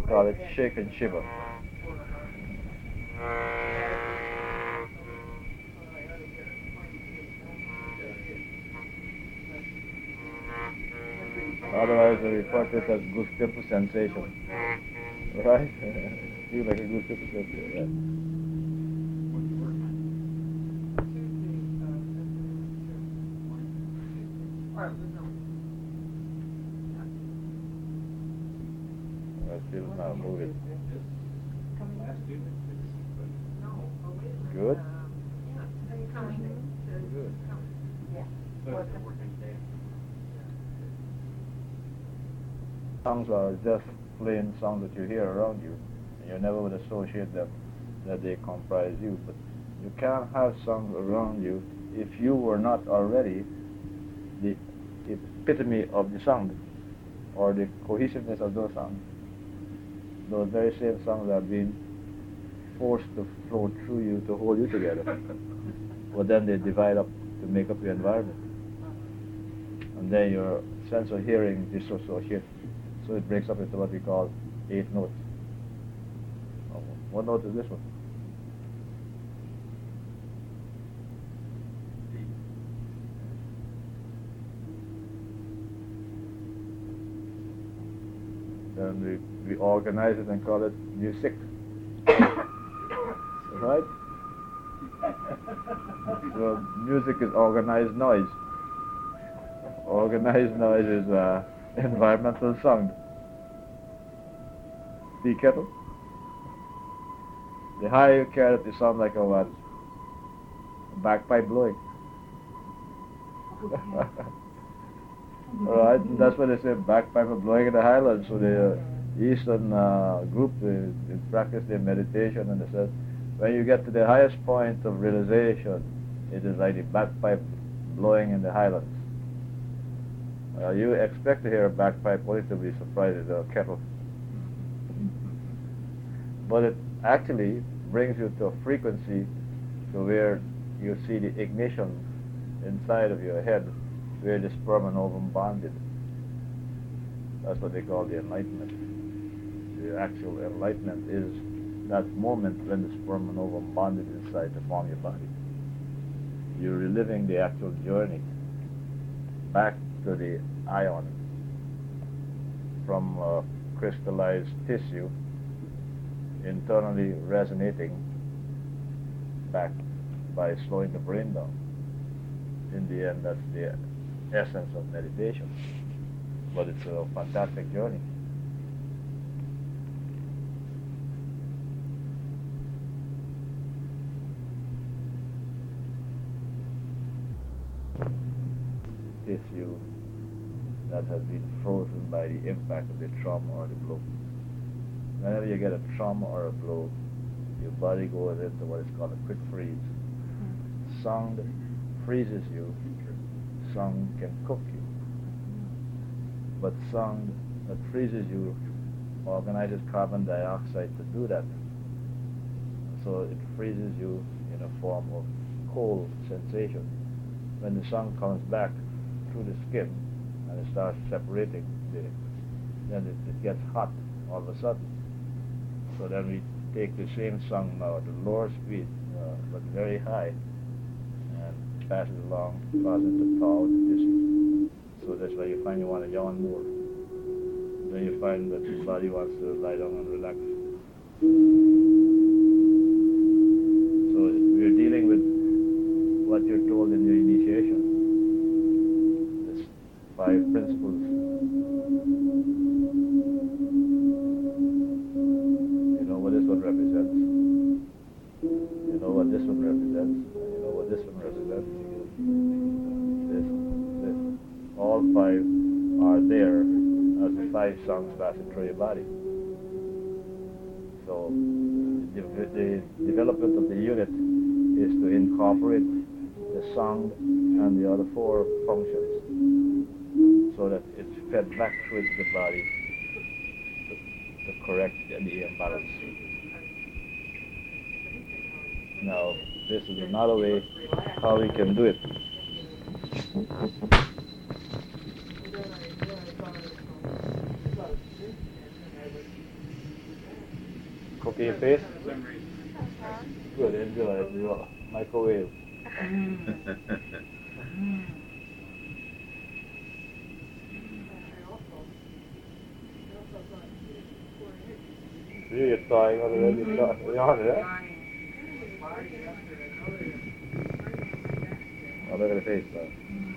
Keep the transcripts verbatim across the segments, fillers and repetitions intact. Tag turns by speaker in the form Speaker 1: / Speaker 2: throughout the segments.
Speaker 1: call it shake and shiver. Otherwise, we refer to it as goose pimple sensation. Right? Feel like a goose pimple sensation. Right? Right, feel it now. Move it. Good? Good. Songs are just plain songs that you hear around you. And you never would associate them that they comprise you. But you can't have songs around you if you were not already the epitome of the sound or the cohesiveness of those songs. Those very same songs are being forced to flow through you to hold you together. But then they divide up to make up your environment. And then your sense of hearing dissociates. So it breaks up into what we call eight notes. Oh, what note is this one? Then we, we organize it and call it music. Right? So music is organized noise. Organized noise is uh, environmental sound. Tea kettle. The higher you carry it, you sound like a what? A bagpipe blowing. Alright, and that's why they say bagpipe are blowing in the highlands. So the uh, Eastern uh, group, they, they practice their meditation, and they said, when you get to the highest point of realization, it is like the bagpipe blowing in the highlands. Uh, you expect to hear a bagpipe only to be surprised at a kettle. But it actually brings you to a frequency to where you see the ignition inside of your head, where the sperm and ovum bonded. That's what they call the enlightenment. The actual enlightenment is that moment when the sperm and ovum bonded inside to form your body. You're reliving the actual journey back to the ion from uh, crystallized tissue internally resonating back by slowing the brain down. In the end, that's the essence of meditation. But it's a fantastic journey. Tissue that has been frozen by the impact of the trauma or the blow. Whenever you get a trauma or a blow, your body goes into what is called a quick freeze. Mm-hmm. Sound freezes you. Sound can cook you. But sound that freezes you organizes carbon dioxide to do that. So it freezes you in a form of cold sensation. When the sound comes back through the skin and it starts separating, the, then it, it gets hot all of a sudden. So then we take the same song now at a lower speed, uh, but very high, and pass it along, cause it to thaw the tissue. So that's why you find you want to yawn more. Then you find that your body wants to lie down and relax. So we're dealing with what you're told in your initiation. There's five principles. You know what this one represents. You know what this one represents. And you know what this one represents. This, this. All five are there as the five songs passing through your body. So the, the development of the unit is to incorporate the sound and the other four functions so that it's fed back through the body to, to correct the imbalance. Now, this is another way how we can do it. Cookie your face? Good, enjoy it. You microwave. See, you're trying already. You're on it, eh? Oh, look at the face, though.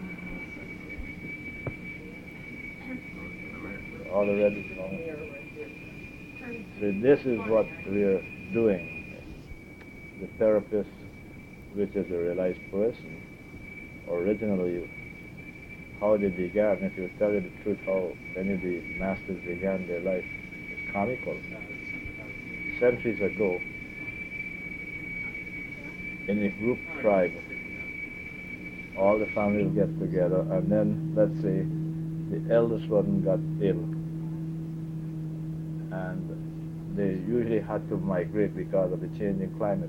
Speaker 1: All the red is gone. So this is what we're doing. The therapist, which is a realized person, originally, how they began, if you tell you the truth, how many of the masters began their life, is comical. Centuries ago, in a group tribe, all the families get together, and then, let's say, the eldest one got ill, and they usually had to migrate because of the changing climate.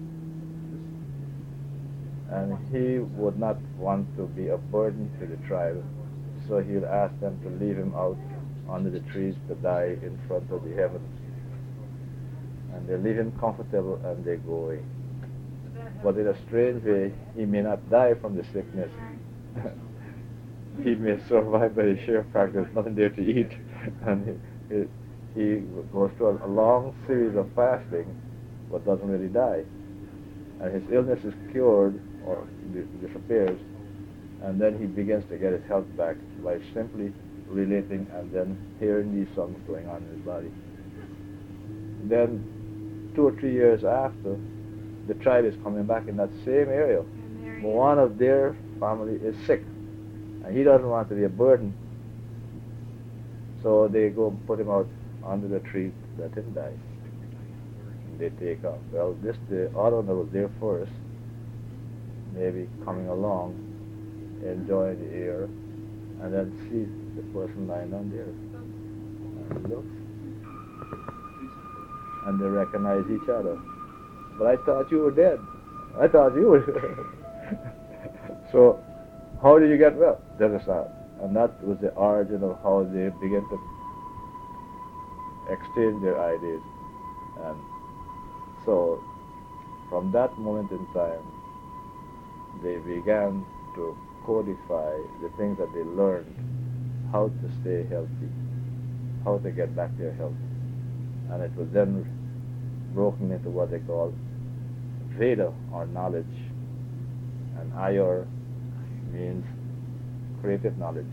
Speaker 1: And he would not want to be a burden to the tribe, so he would ask them to leave him out under the trees to die in front of the heavens. And they leave him comfortable and they go away. But in a strange way, he may not die from the sickness. He may survive by the sheer fact there's nothing there to eat. And he, he, he goes through a, a long series of fasting, but doesn't really die. And his illness is cured or disappears, and then he begins to get his health back by simply relating and then hearing these songs going on in his body. Then, two or three years after, the tribe is coming back in that same area. One of their family is sick, and he doesn't want to be a burden. So they go and put him out under the tree, let him die. And they take off. Well, this the other one that was there first, maybe coming along, enjoying the air, and then sees the person lying down there, and looks, and they recognize each other. But I thought you were dead. I thought you were. So, how did you get well? That is that. And that was the origin of how they began to exchange their ideas. And so, from that moment in time, they began to codify the things that they learned, how to stay healthy, how to get back their health. And it was then broken into what they call Veda, or knowledge, and Ayur means creative knowledge.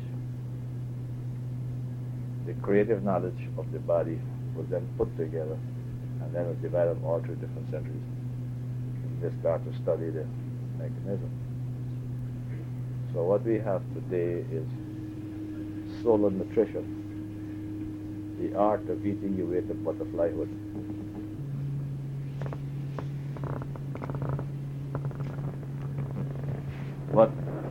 Speaker 1: The creative knowledge of the body was then put together, and then was divided up all through different centuries. And they start to study the mechanism. So what we have today is solar nutrition, the art of eating your way to butterflyhood. But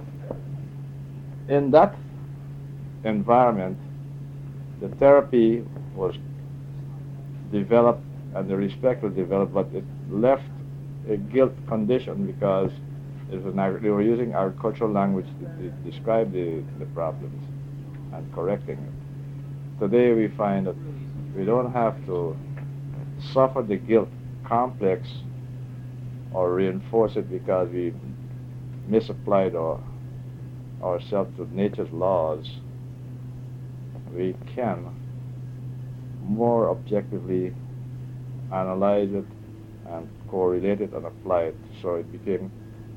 Speaker 1: in that environment, the therapy was developed and the respect was developed, but it left a guilt condition because it was an, they were using agricultural language to, to describe the, the problems and correcting it. Today we find that we don't have to suffer the guilt complex or reinforce it because we misapplied our, ourselves to nature's laws. We can more objectively analyze it and correlate it and apply it, so it became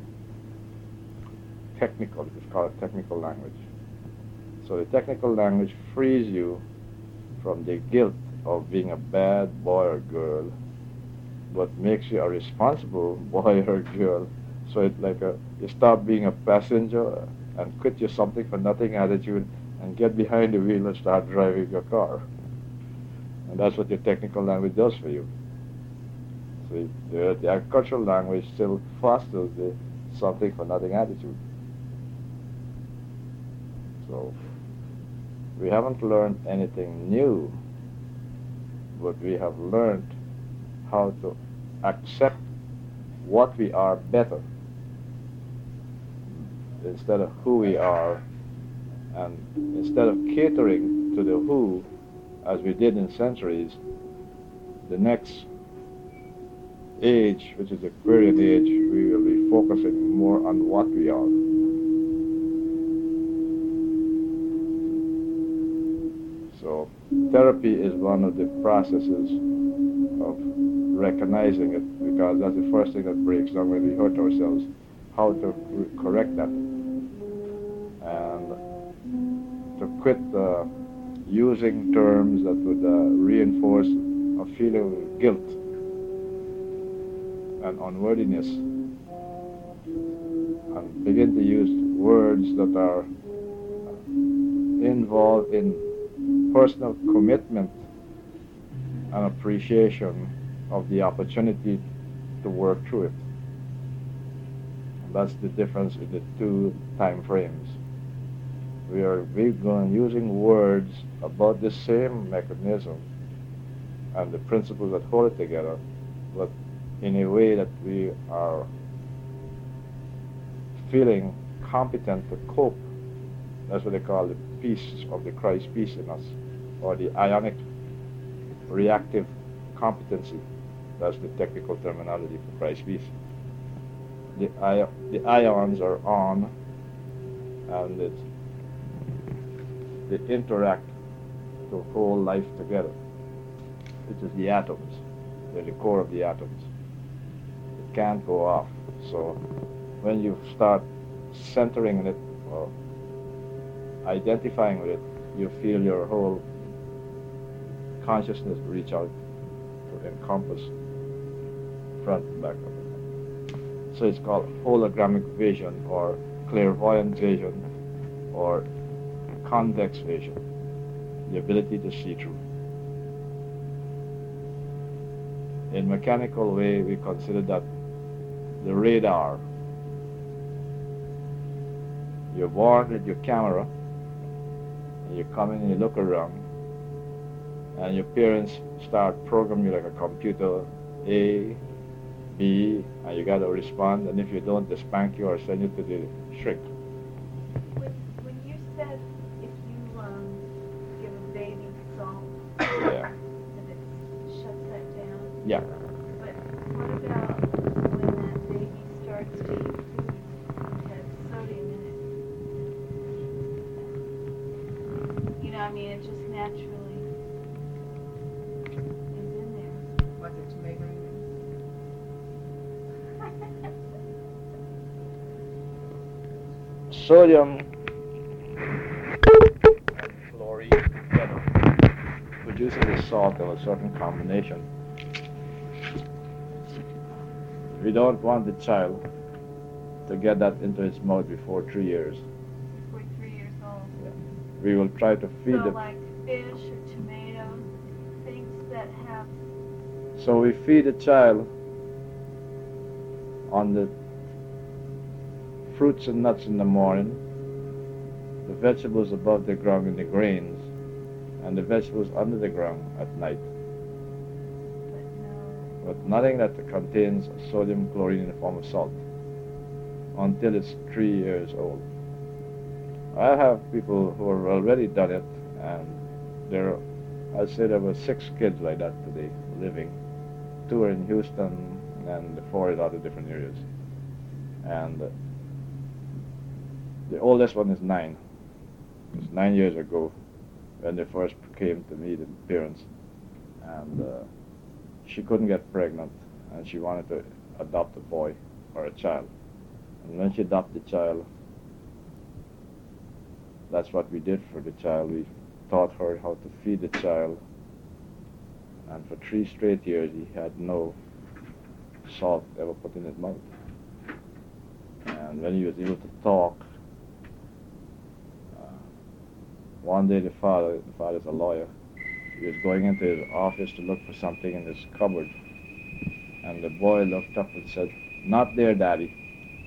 Speaker 1: technical. It's called technical language. So the technical language frees you from the guilt of being a bad boy or girl, but makes you a responsible boy or girl. So it's like a, you stop being a passenger and quit your something for nothing attitude and get behind the wheel and start driving your car. And that's what your technical language does for you. So the, the agricultural language still fosters the something for nothing attitude. So we haven't learned anything new, but we have learned how to accept what we are better instead of who we are, and instead of catering to the who as we did in centuries, the next age, which is Aquarian age, we will be focusing more on what we are. So therapy is one of the processes of recognizing it, because that's the first thing that breaks down when we hurt ourselves, how to re- correct that, and to quit uh, using terms that would uh, reinforce a feeling of guilt and unworthiness, and begin to use words that are involved in personal commitment and appreciation of the opportunity to work through it. And that's the difference in the two time frames. We are big on using words about the same mechanism and the principles that hold it together, but in a way that we are feeling competent to cope. That's what they call the peace of the Christ peace in us, or the ionic reactive competency. That's the technical terminology for Christ peace. The, I, the ions are on, and it, they interact to hold life together, which is the atoms. They're the core of the atoms. It can't go off. So when you start centering in it or identifying with it, you feel your whole consciousness reach out to encompass front and back of it. So it's called hologramic vision, or clairvoyant vision, or convex vision, the ability to see through. In mechanical way, we consider that the radar. You're born with your camera, and you come in and you look around, and your parents start programming you like a computer, A, B, and you got to respond, and if you don't, they spank you or send you to the shrink.
Speaker 2: When, when you said if you um, give a baby salt,
Speaker 1: Yeah.
Speaker 2: that it shuts that down?
Speaker 1: Yeah.
Speaker 2: But what about when that baby starts to eat food that has sodium in it? You know, I mean, it just naturally is in there.
Speaker 3: What's it, tomato?
Speaker 1: Sodium and chlorine together produces a salt of a certain combination. We don't want the child to get that into its mouth before three years.
Speaker 2: Before three years old.
Speaker 1: Yeah. We will try to feed
Speaker 2: So
Speaker 1: the...
Speaker 2: like fish or tomatoes, things that have...
Speaker 1: So we feed the child on the fruits and nuts in the morning, the vegetables above the ground in the grains, and the vegetables under the ground at night.
Speaker 2: But no...
Speaker 1: But nothing that contains sodium chlorine in the form of salt until it's three years old. I have people who have already done it, and there, I'd say there were six kids like that today living. Two are in Houston, and four in other different areas. And uh, the oldest one is nine. It was nine years ago when they first came to meet the parents, and uh, she couldn't get pregnant, and she wanted to adopt a boy or a child. And when she adopted the child, that's what we did for the child. We taught her how to feed the child, and for three straight years he had no salt ever put in his mouth. And when he was able to talk, uh, one day the father, the father's a lawyer, he was going into his office to look for something in his cupboard, and the boy looked up and said, "Not there, Daddy."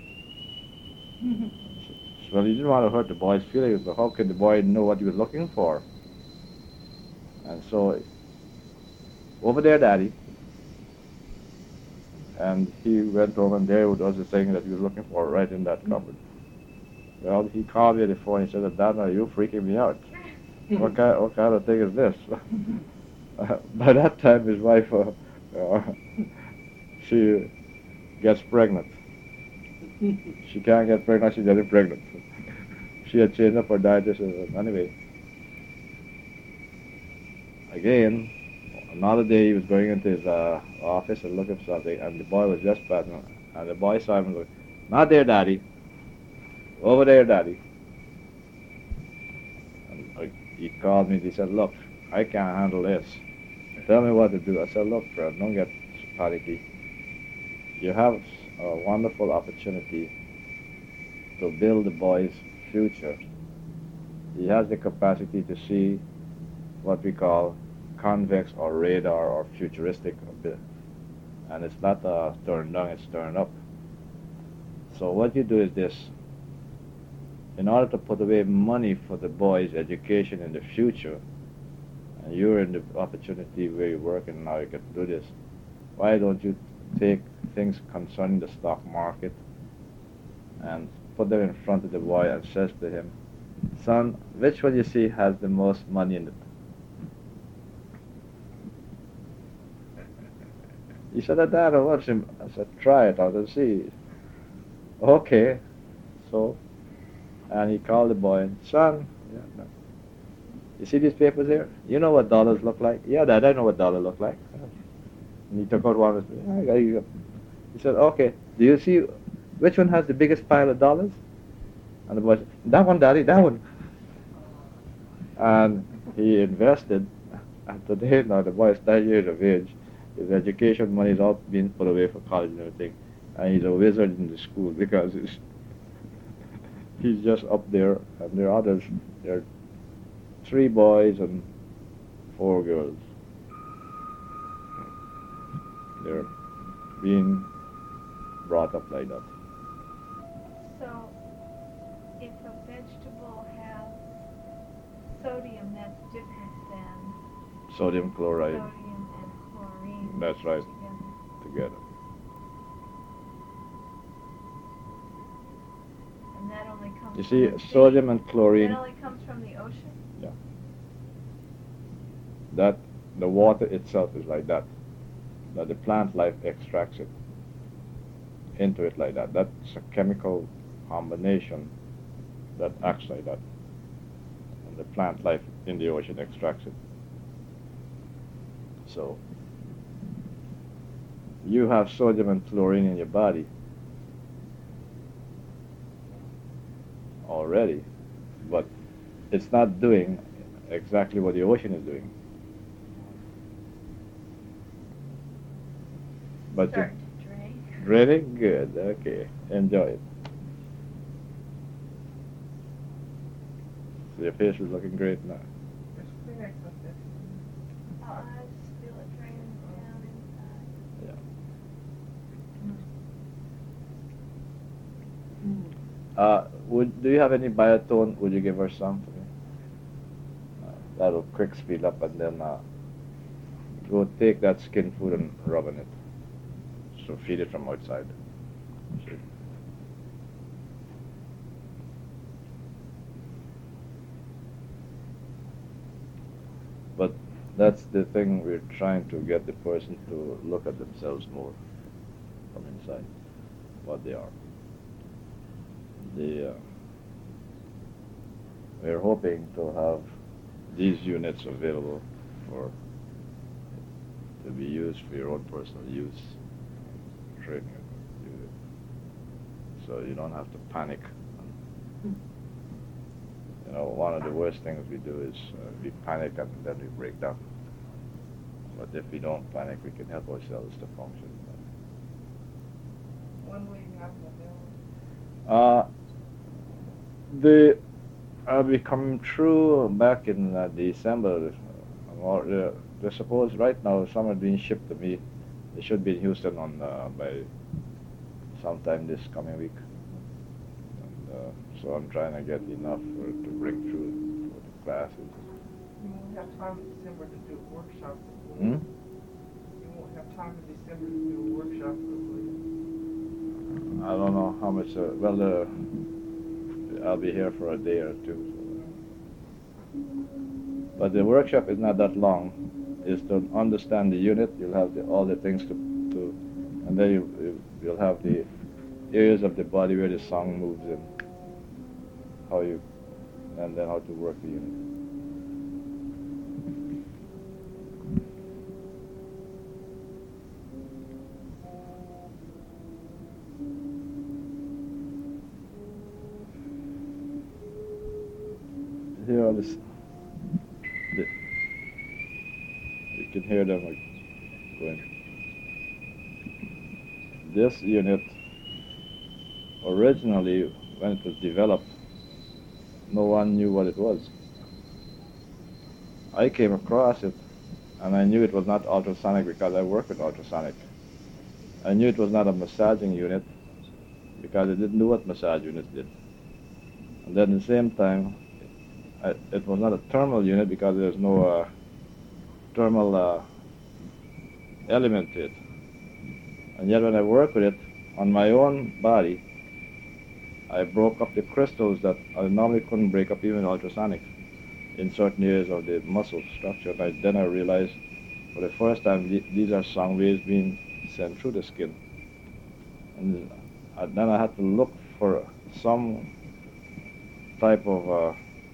Speaker 1: Well, he didn't want to hurt the boy's feelings, but how could the boy know what he was looking for? And so, "Over there, Daddy." And he went home, and there was the thing that he was looking for right in that cupboard. Well, he called me on the phone. He said, "Dad, are you freaking me out? What kind, what kind of thing is this?" uh, by that time, his wife, uh, uh, she gets pregnant. She can't get pregnant, she's getting pregnant. She had changed up her diet. This is, anyway, again, another day he was going into his uh, office and looking for something, and the boy was just passing, and the boy saw him and goes, "Not there, Daddy. Over there, Daddy." And uh, he called me and he said, "Look, I can't handle this. Tell me what to do." I said, "Look, Fred, don't get panicky. You have a wonderful opportunity to build the boy's future. He has the capacity to see what we call convex or radar or futuristic, and it's not uh, turned down, it's turned up. So what you do is this. In order to put away money for the boy's education in the future, and you're in the opportunity where you're working now, you can do this. Why don't you take things concerning the stock market and put them in front of the boy and says to him, son, which one you see has the most money in it? He said, Dad, I watch him. I said, try it out and see. Okay. So, and he called the boy and, son, yeah, no. You see these papers here? You know what dollars look like? Yeah, Dad, I know what dollars look like. And he took out one of his, he said, okay, do you see which one has the biggest pile of dollars? And the boy said, that one, Daddy, that one. And he invested, and today now the boy is nine years of age. His education money is all being put away for college and everything. And he's a wizard in the school because he's, he's just up there, and there are others. There are three boys and four girls. They're being brought up like that.
Speaker 2: So, if a vegetable has sodium, that's different than
Speaker 1: Sodium chloride.
Speaker 2: sodium and chlorine.
Speaker 1: That's right.
Speaker 2: Together.
Speaker 1: Together.
Speaker 2: And that only comes
Speaker 1: You
Speaker 2: from
Speaker 1: see,
Speaker 2: the sea?
Speaker 1: sodium and chlorine.
Speaker 2: That only comes from the ocean?
Speaker 1: Yeah. That the water itself is like that. That the plant life extracts it into it like that. That's a chemical combination that acts like that. And the plant life in the ocean extracts it. So, you have sodium and chlorine in your body already, but it's not doing exactly what the ocean is doing. But
Speaker 2: Start to drink.
Speaker 1: really good. Okay, enjoy it. So your face is looking great now.
Speaker 2: Oh, I just feel it draining down inside.
Speaker 1: Yeah. Uh, would do you have any biotone? Would you give her some for me? Uh, that'll quick speed up, and then uh, go take that skin food and rub on it. So feed it from outside. See? But that's the thing, we're trying to get the person to look at themselves more from inside, what they are. The, uh, we're hoping to have these units available for to be used for your own personal use, training. So you don't have to panic. You know, one of the worst things we do is uh, we panic and then we break down. But if we don't panic, we can help ourselves to function.
Speaker 3: When will you have the
Speaker 1: Uh, the I'll be coming through back in uh, December. Or uh, they're supposed right now some are being shipped to me. They should be in Houston on uh, by sometime this coming week. And, uh, so I'm trying to get enough for, to bring through for the classes.
Speaker 3: You won't have time in December to do a workshop.
Speaker 1: Hmm?
Speaker 3: You won't have time in December to do a workshop.
Speaker 1: I don't know how much. Uh, well, uh, I'll be here for a day or two. So. But the workshop is not that long. Is to understand the unit. You'll have the, all the things to, to And then you, you, you'll have the areas of the body where the song moves in, how you, and then how to work the unit. Here are this, the, you can hear them like going. This unit, originally, when it was developed, no one knew what it was. I came across it, and I knew it was not ultrasonic because I work with ultrasonic. I knew it was not a massaging unit because it didn't do what massage units did. And then at the same time, I, it was not a thermal unit because there's no uh, thermal uh, element to it. And yet when I work with it on my own body, I broke up the crystals that I normally couldn't break up even ultrasonic in certain areas of the muscle structure. And I, then I realized for the first time th- these are sound waves being sent through the skin. And uh, then I had to look for some type of uh,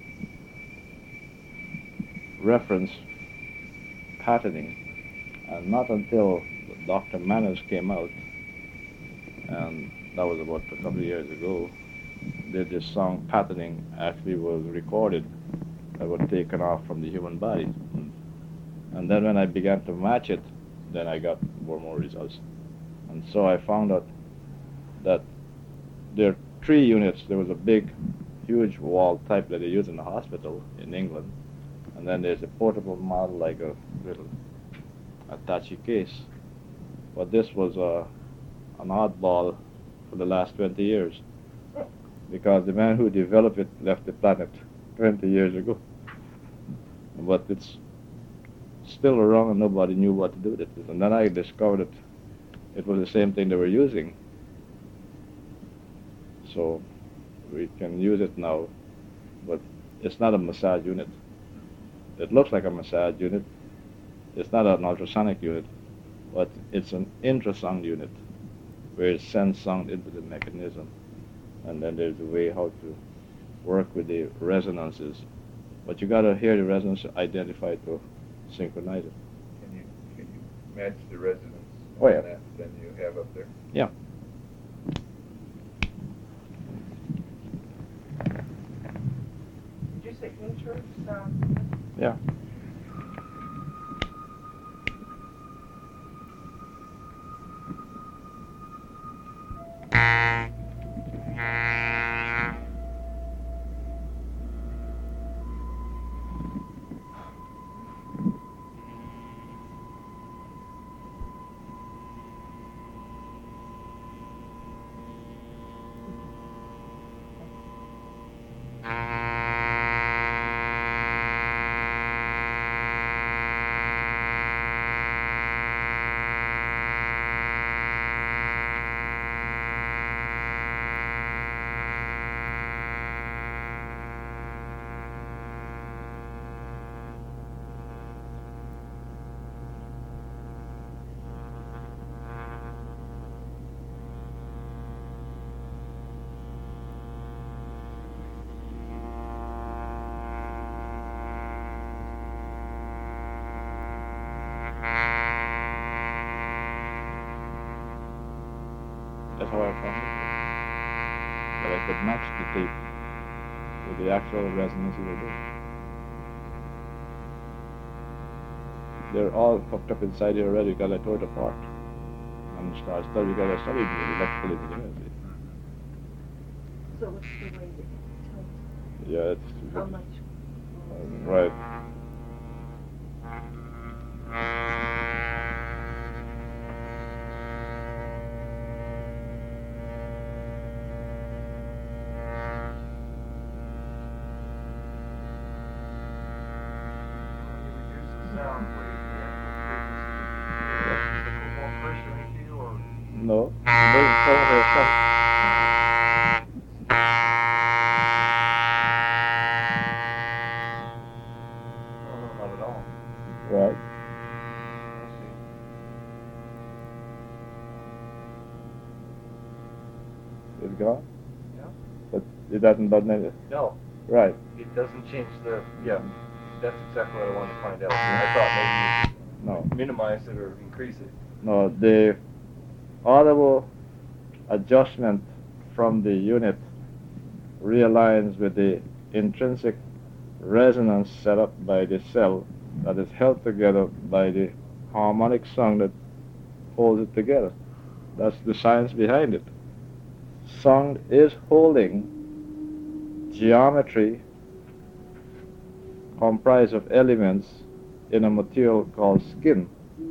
Speaker 1: reference patterning. And not until Doctor Manners came out, and that was about a couple of years ago, that this song patterning actually was recorded that was taken off from the human body. And then when I began to match it, then I got more and more results. And so I found out that there are three units. There was a big, huge wall type that they use in the hospital in England. And then there's a portable model like a little attache case. But this was uh, an oddball for the last twenty years because the man who developed it left the planet twenty years ago. But it's still around and nobody knew what to do with it. And then I discovered that it was the same thing they were using. So we can use it now, but it's not a massage unit. It looks like a massage unit. It's not an ultrasonic unit, but it's an infrasound unit where it sends sound into the mechanism. And then there's a way how to work with the resonances. But you got to hear the resonance, identify to synchronize it.
Speaker 4: Can you can you match the resonance
Speaker 1: Oh, yeah.
Speaker 4: on that than you have up there?
Speaker 1: Yeah.
Speaker 3: Did you say intrasound?
Speaker 1: Yeah. That's how I found it. That I could match the tape with the actual resonance you were doing. They're all hooked up inside here already because I tore it apart. And started studying because I studied the electrical engineering.
Speaker 2: So what's the way that it tells
Speaker 1: Yeah, it's
Speaker 2: how much?
Speaker 1: uh, right.
Speaker 4: Sound wave, the actual frequency. More pressure into you, or
Speaker 1: No, it doesn't sound very fun.
Speaker 4: no, no, not at all.
Speaker 1: Right.
Speaker 4: I see.
Speaker 1: is gone?
Speaker 4: Yeah.
Speaker 1: But it doesn't button it.
Speaker 4: No.
Speaker 1: Right.
Speaker 4: It doesn't change the, yeah, that's exactly what I wanted to find out. I thought maybe
Speaker 1: No.
Speaker 4: you minimize it or increase it.
Speaker 1: No, the audible adjustment from the unit realigns with the intrinsic resonance set up by the cell that is held together by the harmonic sound that holds it together. That's the science behind it. Sound is holding geometry comprised of elements in a material called skin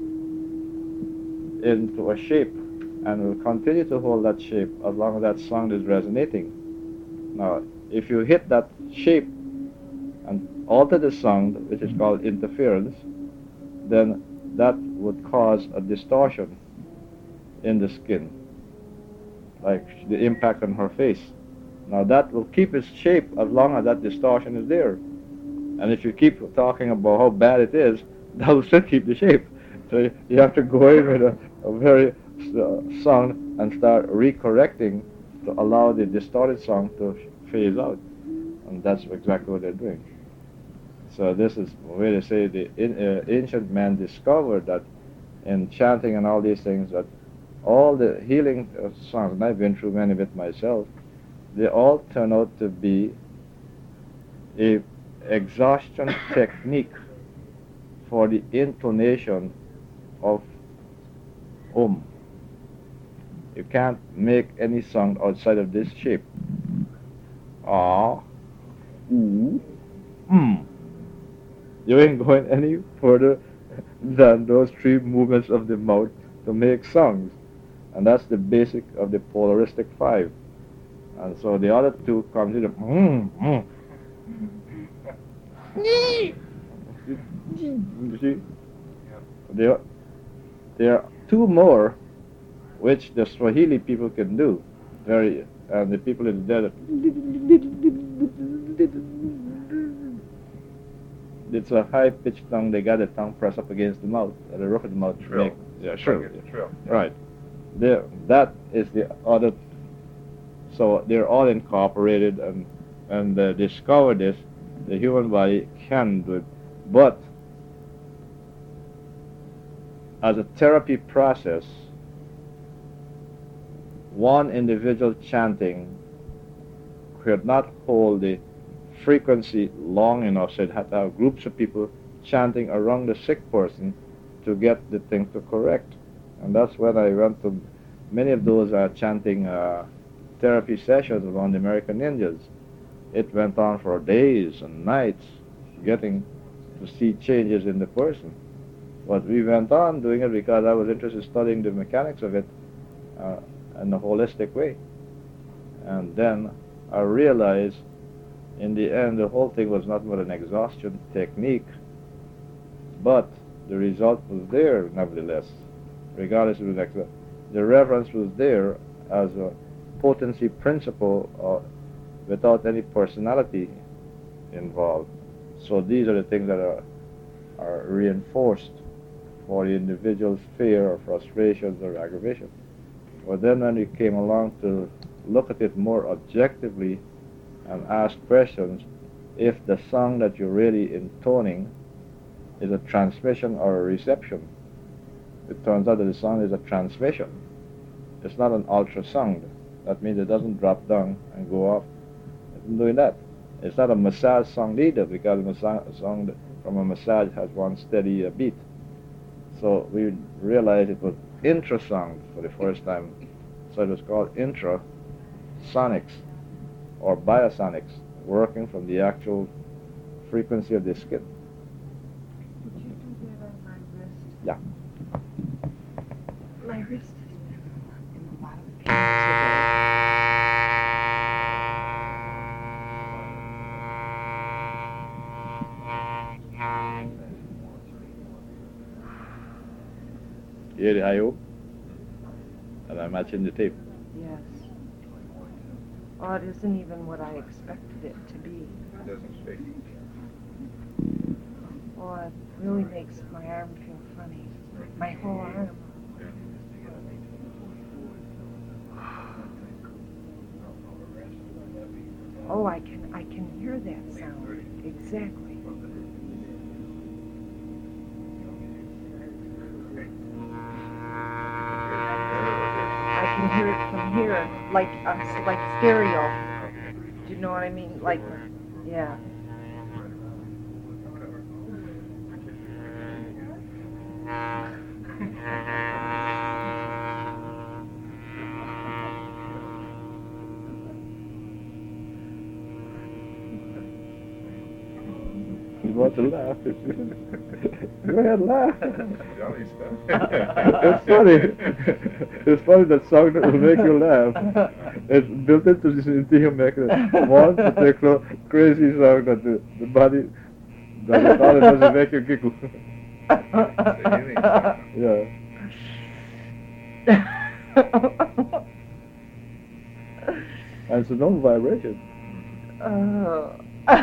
Speaker 1: into a shape, and will continue to hold that shape as long as that sound is resonating. Now, if you hit that shape and alter the sound, which is called interference, then that would cause a distortion in the skin, like the impact on her face. Now that will keep its shape as long as that distortion is there. And if you keep talking about how bad it is, that will still keep the shape. So you have to go in with a, a very uh, sound and start recorrecting to allow the distorted sound to phase out. And that's exactly what they're doing. So this is where they say the in, uh, ancient man discovered that in chanting and all these things, that all the healing uh, songs, and I've been through many of it myself, they all turn out to be a exhaustion technique for the intonation of Om. You can't make any sound outside of this shape. Ah, ooh, mm. You ain't going any further than those three movements of the mouth to make songs. And that's the basic of the polaristic five. And so the other two comes in the mm, mm. You see? There, there are two more which the Swahili people can do. Very, and the people in the desert. It's a high-pitched tongue. They got the tongue pressed up against the mouth, at the roof of the mouth.
Speaker 4: Trill.
Speaker 1: Make, yeah, sure.
Speaker 4: Trill.
Speaker 1: Right. There, that is the other. So they're all incorporated, and and uh, discover this. The human body can do it, but as a therapy process, one individual chanting could not hold the frequency long enough, so it had to have groups of people chanting around the sick person to get the thing to correct. And that's when I went to many of those uh, chanting uh, therapy sessions around the American Indians. It went on for days and nights, getting to see changes in the person. But we went on doing it because I was interested in studying the mechanics of it uh, in a holistic way. And then I realized in the end the whole thing was nothing but an exhaustion technique, but the result was there nevertheless, regardless of the exhaustion. The reverence was there as a potency principle uh, without any personality involved. So these are the things that are, are reinforced for the individual's fear or frustrations or aggravation. But then when we came along to look at it more objectively and ask questions, if the song that you're really intoning is a transmission or a reception, it turns out that the song is a transmission. It's not an ultrasound. That means it doesn't drop down and go off. It's not doing that. It's not a massage song either, because a massage song from a massage has one steady uh, beat. So we realized it was intrasonic for the first time. So it was called intrasonics or biosonics, working from the actual frequency of the skin.
Speaker 2: Would you do that on my wrist?
Speaker 1: Yeah.
Speaker 2: My wrist has been in a lot of pain
Speaker 1: You hear the hi-ho? And I'm matching the tape.
Speaker 2: today. Yes. Oh, it isn't even what I expected it to be.
Speaker 4: It doesn't speak.
Speaker 2: Oh, it really makes my arm feel funny. My whole arm.
Speaker 5: Oh, I can I can hear that sound. Exactly. I can hear it from here, like uh, like stereo. Do you know what I mean? Like, yeah.
Speaker 1: You want to laugh? Go ahead, laugh.
Speaker 4: Johnny stuff.
Speaker 1: It's funny. It's funny that song that will make you laugh. It's built into this into mechanism. One particular crazy song that the, the body doesn't thought it doesn't make you giggle. Yeah. And it's a no vibration.
Speaker 5: Oh.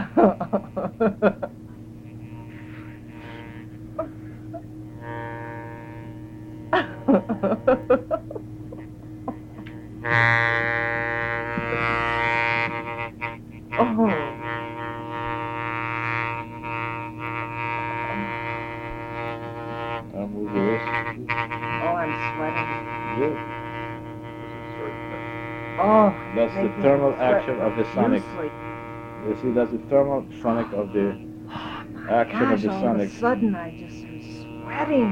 Speaker 1: I'm with the rest.
Speaker 5: Oh, I'm sweating.
Speaker 1: Good.
Speaker 5: Oh,
Speaker 1: That's the
Speaker 5: making
Speaker 1: thermal
Speaker 5: me sweat
Speaker 1: action of the sonic.
Speaker 5: profusely.
Speaker 1: You see, that's the thermal sonic of the action
Speaker 5: Gosh,
Speaker 1: of the
Speaker 5: all
Speaker 1: sonic.
Speaker 5: of a sudden I just was sweating.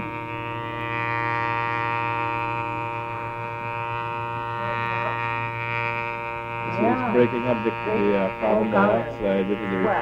Speaker 1: See,
Speaker 5: Yeah.
Speaker 1: it's breaking up the, the uh, carbon
Speaker 5: Oh, God.
Speaker 1: dioxide. This is the
Speaker 5: Sweat.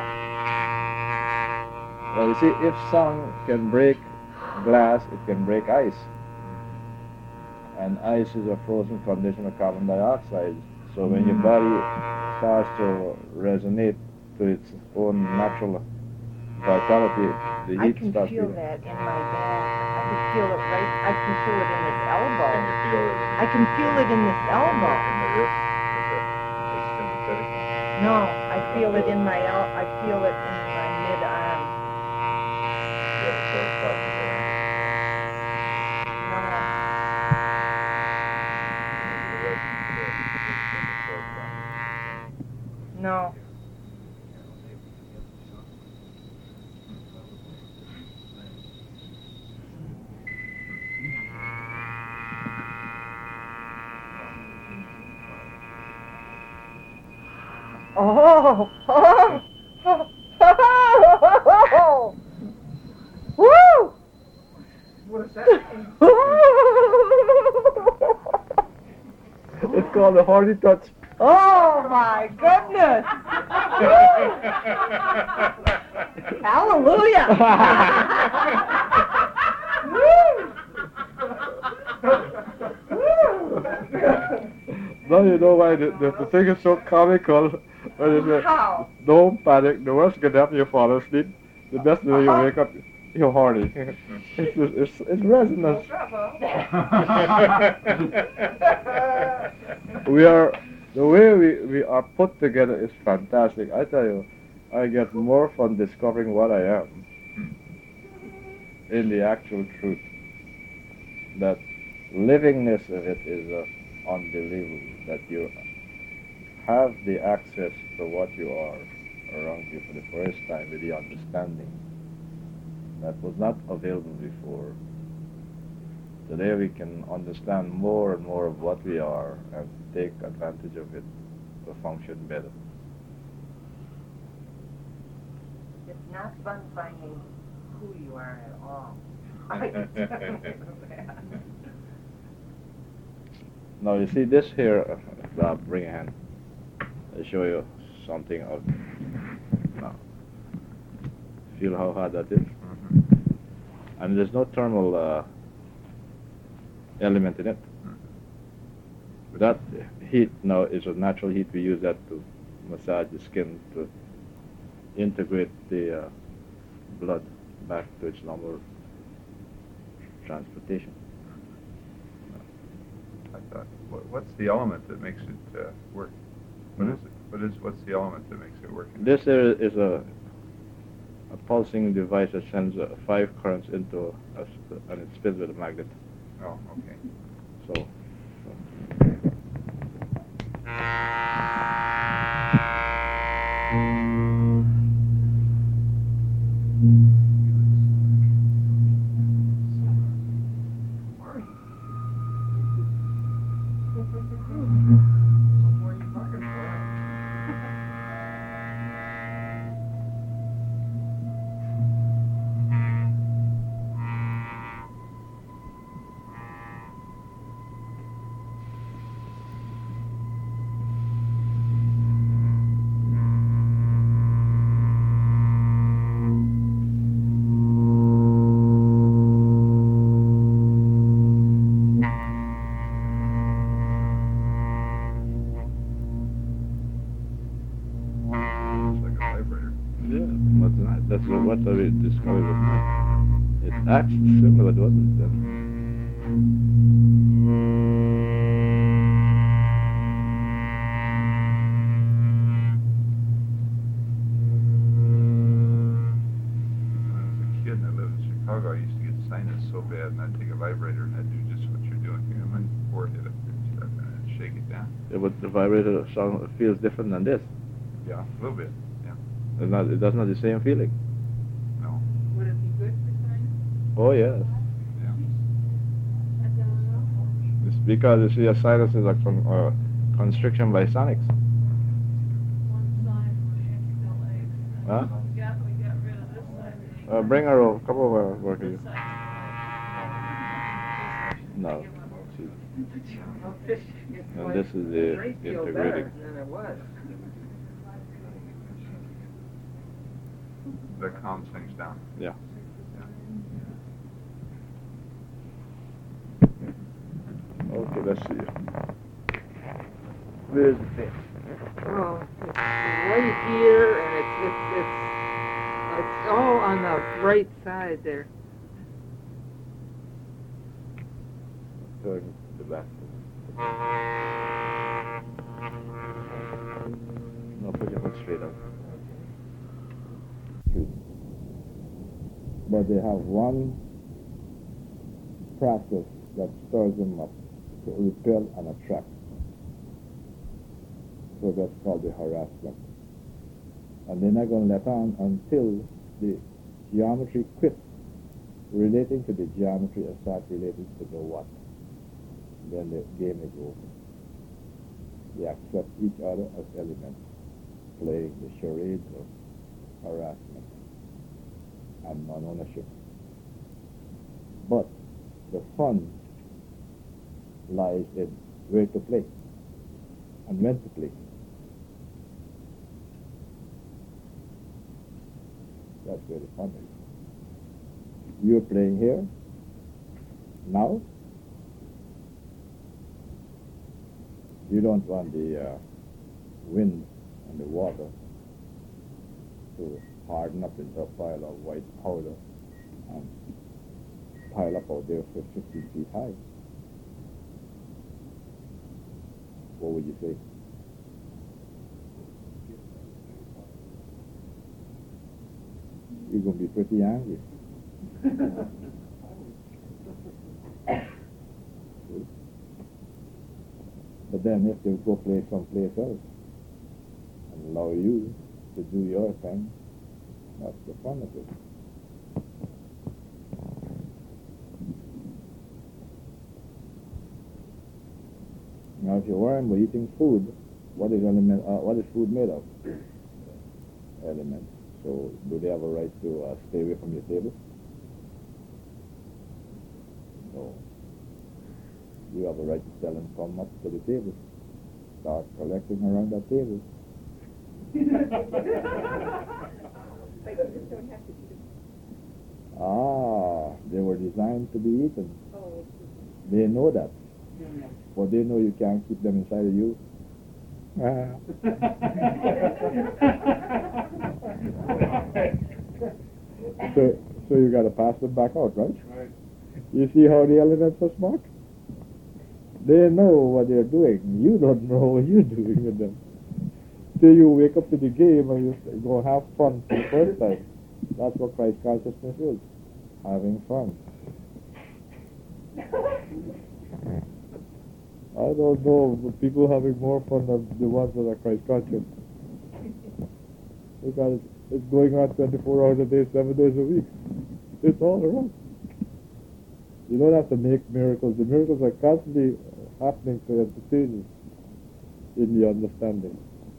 Speaker 1: Well, you see, if sound can break glass, it can break ice. And ice is a frozen condition of carbon dioxide. So when your body starts to resonate to its own natural vitality, the
Speaker 5: I
Speaker 1: heat
Speaker 5: can
Speaker 1: starts
Speaker 5: feel
Speaker 1: to...
Speaker 5: that in my back. I can feel it right. I can feel it in this elbow.
Speaker 4: Can you feel it?
Speaker 5: I can feel it in this elbow.
Speaker 4: In the wrist? Is it is sympathetic?
Speaker 5: No, I feel it in my el. I feel it in my mid arm.
Speaker 4: You have a sore spot in there?
Speaker 5: No.
Speaker 4: Maybe the right, the, the sore spot.
Speaker 5: No. Oh, oh, oh, oh, woo!
Speaker 3: What is that?
Speaker 1: It's called a hardy touch.
Speaker 5: Oh my goodness! Hallelujah!
Speaker 1: Now you know why the, the, the thing is so comical. When it's like,
Speaker 5: How?
Speaker 1: don't panic. The worst can happen, you fall asleep. The best way you wake up, you're hardy. it's, just, it's, it's resonance. We are, the way we, we are put together is fantastic. I tell you, I get more fun discovering what I am in the actual truth. That livingness of it is uh, unbelievable. That you have the access to what you are around you for the first time with the understanding that was not available before. Today we can understand more and more of what we are and take advantage of it to function better.
Speaker 5: It's not fun finding who you are at all. I can tell you that.
Speaker 1: Now you see this here, uh, bring a hand. I'll show you something of, now, feel how hard that is?
Speaker 4: Mm-hmm.
Speaker 1: And there's no thermal uh, element in it.
Speaker 4: Mm-hmm.
Speaker 1: That heat now is a natural heat. We use that to massage the skin to integrate the uh, blood back to its normal transportation.
Speaker 4: I thought, what, what's the element that makes it uh, work? What
Speaker 1: Hmm?
Speaker 4: is it? What is what's the element that makes it work?
Speaker 1: This here is a a pulsing device that sends uh, five currents into a, and it spins with a magnet.
Speaker 4: Oh, okay.
Speaker 1: So, so.
Speaker 3: What more are you looking for?
Speaker 4: It's like a vibrator.
Speaker 1: Yeah, but not, that's what, what I discovered was not. It acts similar, but it wasn't then.
Speaker 4: When I was a kid and I lived in Chicago, I used to get sinus so bad, and I'd take a vibrator and I'd do just what you're doing here on my forehead up here and stuff, and I'd shake it down.
Speaker 1: Yeah, but the vibrator sound feels different than this.
Speaker 4: Yeah, a little bit. Yeah.
Speaker 1: It's not, it doesn't have the same feeling.
Speaker 4: No.
Speaker 3: Would it be good for sinus?
Speaker 1: Oh, yes.
Speaker 4: Yeah.
Speaker 2: I don't know.
Speaker 1: It's because you see your sinuses are con- uh, constriction by sonics.
Speaker 2: One side still aches.
Speaker 1: Huh?
Speaker 2: We got, we got rid of this side.
Speaker 1: Uh, bring her over. Come over, work with
Speaker 2: This
Speaker 1: you.
Speaker 2: side
Speaker 1: No. See.
Speaker 3: Oh, this is
Speaker 1: And
Speaker 3: like
Speaker 1: this is the
Speaker 3: a great deal
Speaker 1: integrating.
Speaker 3: better than it was.
Speaker 4: That calms things down.
Speaker 1: Yeah. Okay, let's see. Where's the pen?
Speaker 3: Well, it's right here, and it's it's it's it's all on the right side there.
Speaker 1: Turn the back. No, put your foot straight up. Straight. But they have one practice that stirs them up to repel and attract. So that's called the harassment. And they're not going to let on until the geometry quits relating to the geometry and start relating to the what. Then the game is over. They accept each other as elements, playing the charades of harassment and non-ownership. But the fun lies in where to play and when to play. That's where the fun is. You're playing here, now. You don't want the uh, wind and the water to harden up into a pile of white powder and pile up out there for fifteen feet high. What would you say? You're going to be pretty angry. But then if they go play someplace else and allow you to do your thing, that's the fun of it. Now, if you're worrying about eating food, what is element? Uh, what is food made of? Elements. So, do they have a right to uh, stay away from your table? No. You have a right to tell them come up to the table. Start collecting around that table.
Speaker 5: But you just don't have to eat them.
Speaker 1: Ah, they were designed to be eaten.
Speaker 5: Oh,
Speaker 1: They know that. But they know you can't keep them inside of you. Ah. so, so you got to pass them back out, right?
Speaker 4: Right.
Speaker 1: You see how the elements are smart? They know what they're doing. You don't know what you're doing with them. Till you wake up to the game and you go have fun for the first time. That's what Christ consciousness is. Having fun. I don't know, but people having more fun than the ones that are Christ conscious. Because it's going on twenty-four hours a day, seven days a week. It's all around.
Speaker 6: You don't have to make miracles. The miracles are constantly happening to entertain you in the understanding.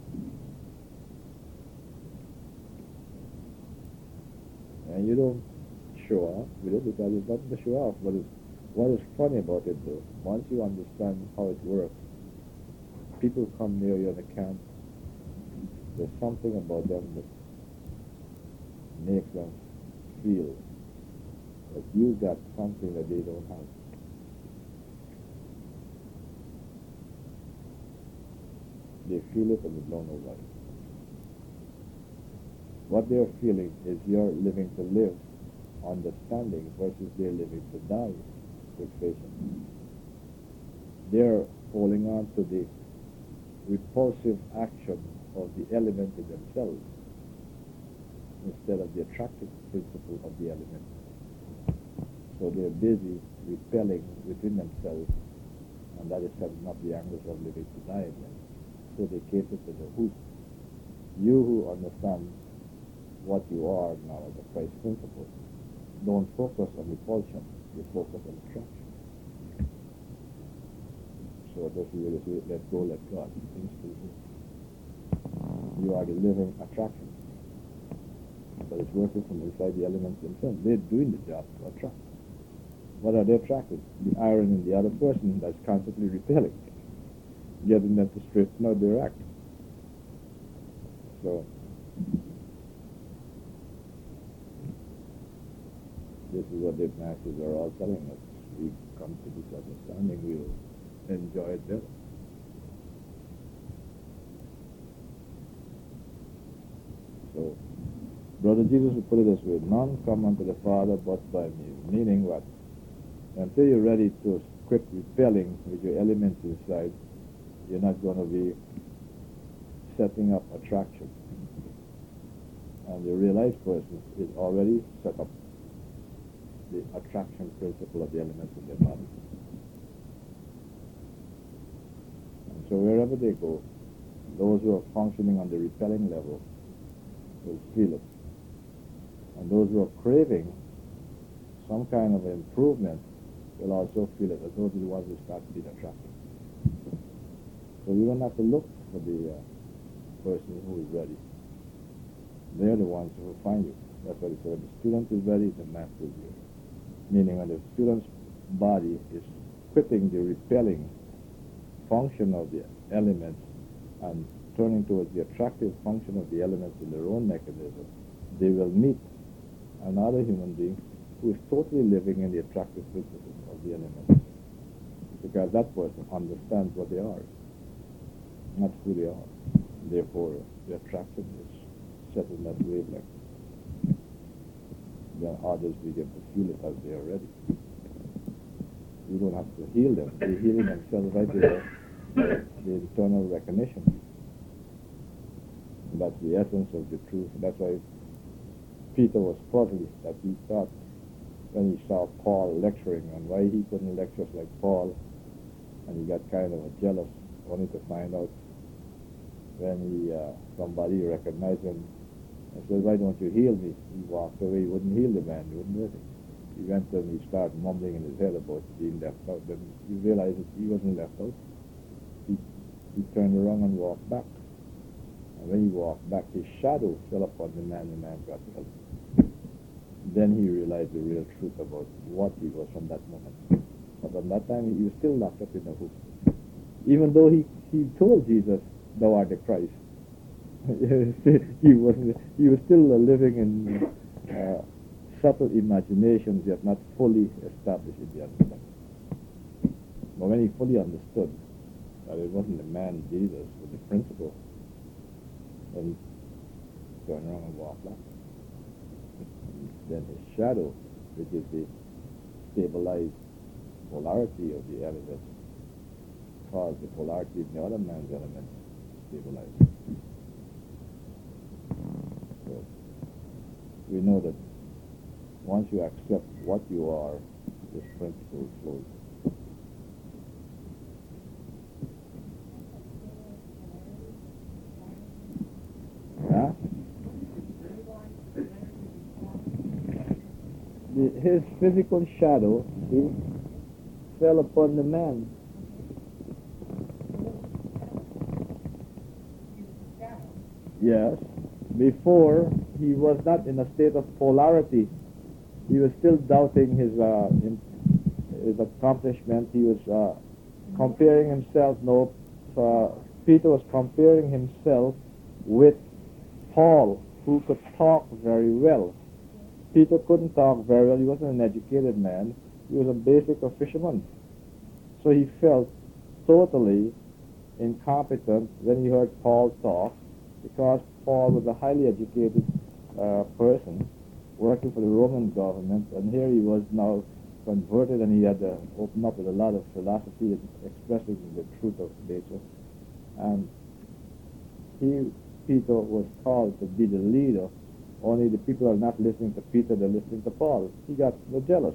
Speaker 6: And you don't show off with it because it's nothing to show off. But it's, what is funny about it though, once you understand how it works, people come near you in the camp, there's something about them that makes them feel that you got something that they don't have. They feel it and they don't know why. What they're feeling is you're living to live, understanding, versus they're living to die, fixation. They're holding on to the repulsive action of the element in themselves instead of the attractive principle of the element. So they're busy repelling within themselves, and that is setting up the angles of living to die again. So they cater to the who. You who understand what you are now as a Christ principle, don't focus on repulsion, you focus on attraction. So just really let go, let God. Things will move. You are the living attraction. But it's working from inside the elements themselves. They're doing the job to attract. What are they attracted? The iron in the other person that's constantly repelling, getting them to straighten out their act. So this is what the masters are all telling us. We come to this understanding, we'll enjoy it better. So, Brother Jesus would put it this way: none come unto the Father but by me. Meaning what? Until you're ready to quit repelling with your elements inside, you're not going to be setting up attraction. And the realized person is already set up the attraction principle of the elements in their body. And so wherever they go, those who are functioning on the repelling level will feel it. And those who are craving some kind of improvement will also feel it, as those are the ones who start being attracted. So you don't have to look for the uh, person who is ready. They're the ones who will find you. That's what it said. When the student is ready, the master is ready. Meaning when the student's body is quitting the repelling function of the elements and turning towards the attractive function of the elements in their own mechanism, they will meet another human being who is totally living in the attractive principles of the elements. Because that person understands what they are, not who they are. Therefore, the attraction is set in that wavelength. Then others begin to feel it as they are ready. You don't have to heal them. They're healing themselves right there, the internal recognition. And that's the essence of the truth. That's why Peter was puzzled that he thought when he saw Paul lecturing and why he couldn't lecture like Paul, and he got kind of jealous, only to find out when he uh, somebody recognized him and said, "Why don't you heal me?" He walked away. He wouldn't heal the man. He wouldn't hurt him. He went and he started mumbling in his head about being left out. Then he realized that he wasn't left out. He, he turned around and walked back. And when he walked back, his shadow fell upon the man. The man got help. Then he realized the real truth about what he was from that moment. But from that time, he was still locked up in the hook. Even though he, he told Jesus, "Thou art the Christ," he was he was still uh, living in uh, subtle imaginations, yet not fully established in the understanding. But when he fully understood that it wasn't the man Jesus, but the principle, then he turned around and walked back. Then his shadow, which is the stabilized polarity of the elements, caused the polarity of the other man's elements stabilize. So we know that once you accept what you are, this principle flows. Huh? The, his physical shadow see, fell upon the man. Yes. Before, he was not in a state of polarity. He was still doubting his uh, in, his accomplishment. He was uh, comparing himself. No, uh, Peter was comparing himself with Paul, who could talk very well. Peter couldn't talk very well. He wasn't an educated man. He was a basic a fisherman. So he felt totally incompetent when he heard Paul talk, because Paul was a highly educated uh, person working for the Roman government, and here he was now converted, and he had to open up with a lot of philosophy expressing the truth of nature. And he, Peter, was called to be the leader. Only the people are not listening to Peter, they're listening to Paul. He got jealous.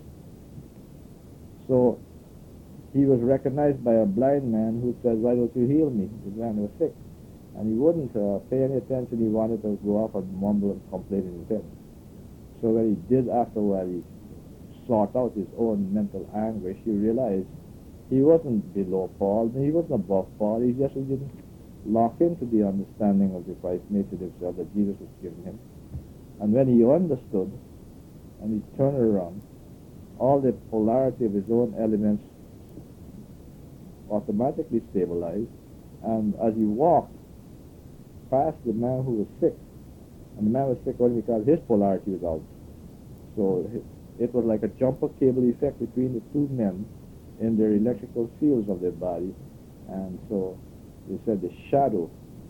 Speaker 6: So he was recognized by a blind man who said, "Why don't you heal me?" The man was sick. And he wouldn't uh, pay any attention. He wanted to go off and mumble and complain in his head. So when he did, after a while, he sought out his own mental anguish. He realized he wasn't below Paul, he wasn't above Paul. He just didn't lock into the understanding of the Christ nature himself that Jesus was giving him. And when he understood, and he turned around, all the polarity of his own elements automatically stabilized. And as he walked past the man who was sick, and the man was sick only because his polarity was out. So it was like a jumper cable effect between the two men in their electrical fields of their body. And so they said the shadow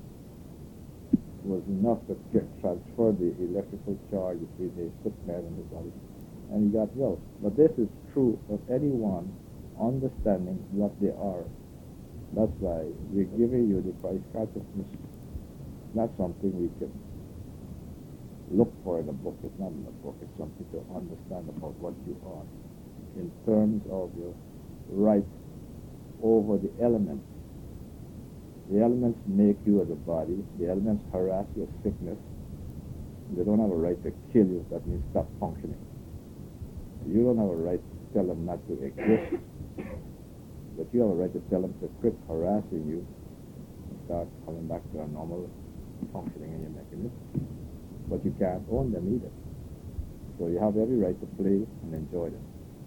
Speaker 6: was enough to get, transfer the electrical charge between the sick man and his body. And he got well. But this is true of anyone understanding what they are. That's why we're giving you the Christ consciousness. Not something we can look for in a book. It's not in a book. It's something to understand about what you are in terms of your right over the elements. The elements make you as a body. The elements harass your sickness. They don't have a right to kill you. That means stop functioning. You don't have a right to tell them not to exist. But you have a right to tell them to quit harassing you and start coming back to a normal functioning in your mechanism. But you can't own them either. So you have every right to play and enjoy them.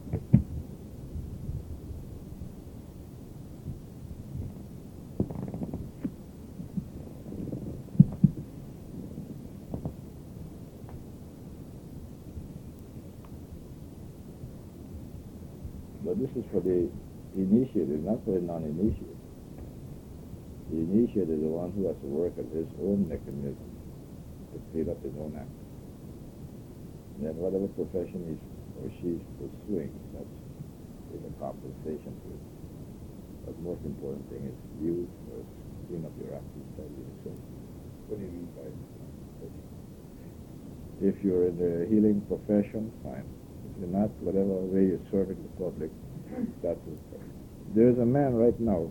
Speaker 6: But this is for the initiated, not for the non-initiated. The initiated is the one who has to work at his own mechanism to clean up his own act. And then whatever profession he's or she's pursuing, that's is a compensation to it. But the most important thing is you first clean up your act inside yourself. What do you mean by that? If you're in the healing profession, fine. If you're not, whatever way you're serving the public, that's it. There's a man right now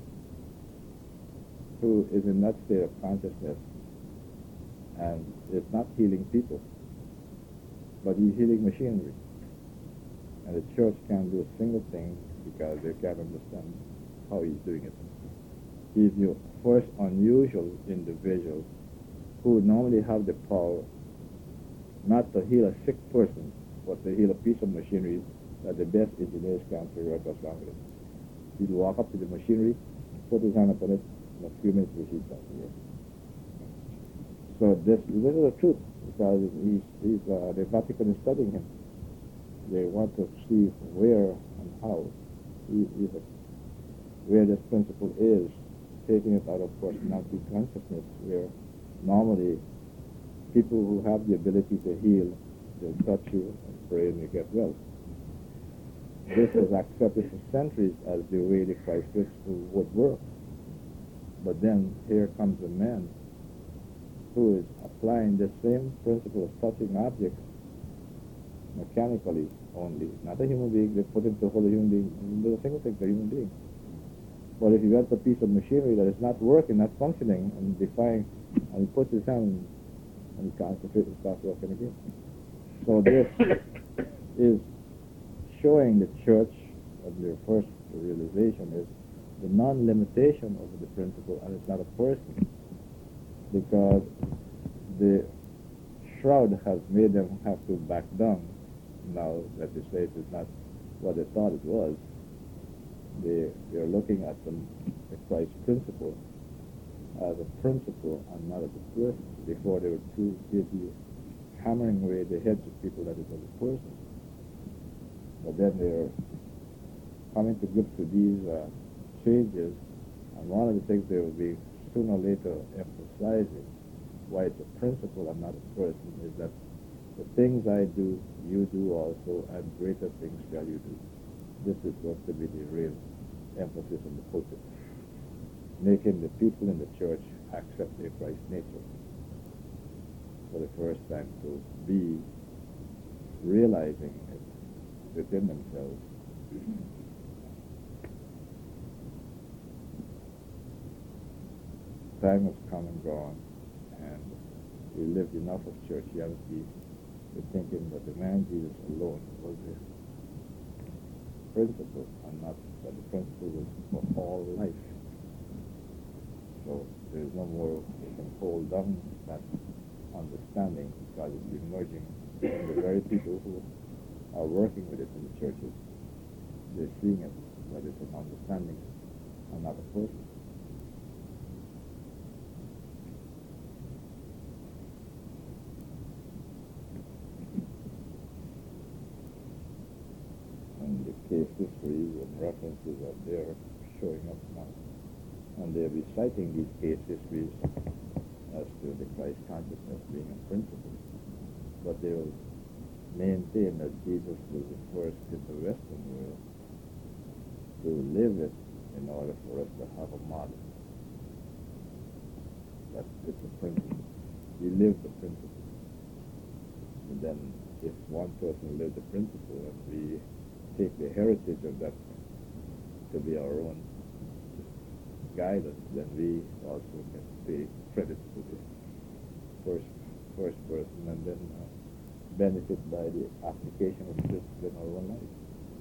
Speaker 6: who is in that state of consciousness and is not healing people, but he's healing machinery. And the church can't do a single thing because they can't understand how he's doing it. He's the first unusual individual who would normally have the power not to heal a sick person, but to heal a piece of machinery that the best engineers can't figure out what's wrong with it. He'd walk up to the machinery, put his hand upon it, in a few minutes the machine starts to work. So this, this is the truth, because he's, he's, uh, the Vatican is studying him. They want to see where and how he, he, where this principle is, taking it out of personality consciousness, where normally people who have the ability to heal, they'll touch you and pray and you get well. This is accepted for centuries as the way the Christ principle would work. But then here comes a man who is applying the same principle of touching objects mechanically only. Not a human being. They put him to hold a human being. There's a single thing for a human being. But if you got a piece of machinery that is not working, not functioning, and defying, and he puts his hand and he concentrates and starts working again. So this is showing the church of their first realization is the non-limitation of the principle, and it's not a person, because the shroud has made them have to back down. Now that they say it is not what they thought it was, they they're looking at the, the Christ principle as a principle and not as a person. Before they were too busy hammering away the heads of people that it was a person. But then they're coming to grips with these uh, changes, and one of the things they will be sooner or later emphasizing why it's a principle and not a person is that the things I do, you do also, and greater things shall you do. This is going to be the real emphasis on the pulpit, making the people in the church accept their Christ nature for the first time, to be realizing it within themselves. Time has come and gone, and we lived enough of churchianity to thinking that the man Jesus alone was the principle, and not that the principle was for all life. So there is no more we can hold down that understanding, because it's emerging from the very people who are working with it in the churches. They're seeing it, that it's an understanding and not a person. And the case histories and references are there showing up now. And they'll be citing these case histories as to the Christ consciousness being a principle. But they will maintain that Jesus was the first in the Western world to live it in order for us to have a model. That it's a principle. He lived the principle. And then if one person lived the principle and we take the heritage of that to be our own guidance, then we also can pay credit to the first first person, and then uh, benefit by the application of this in our own life.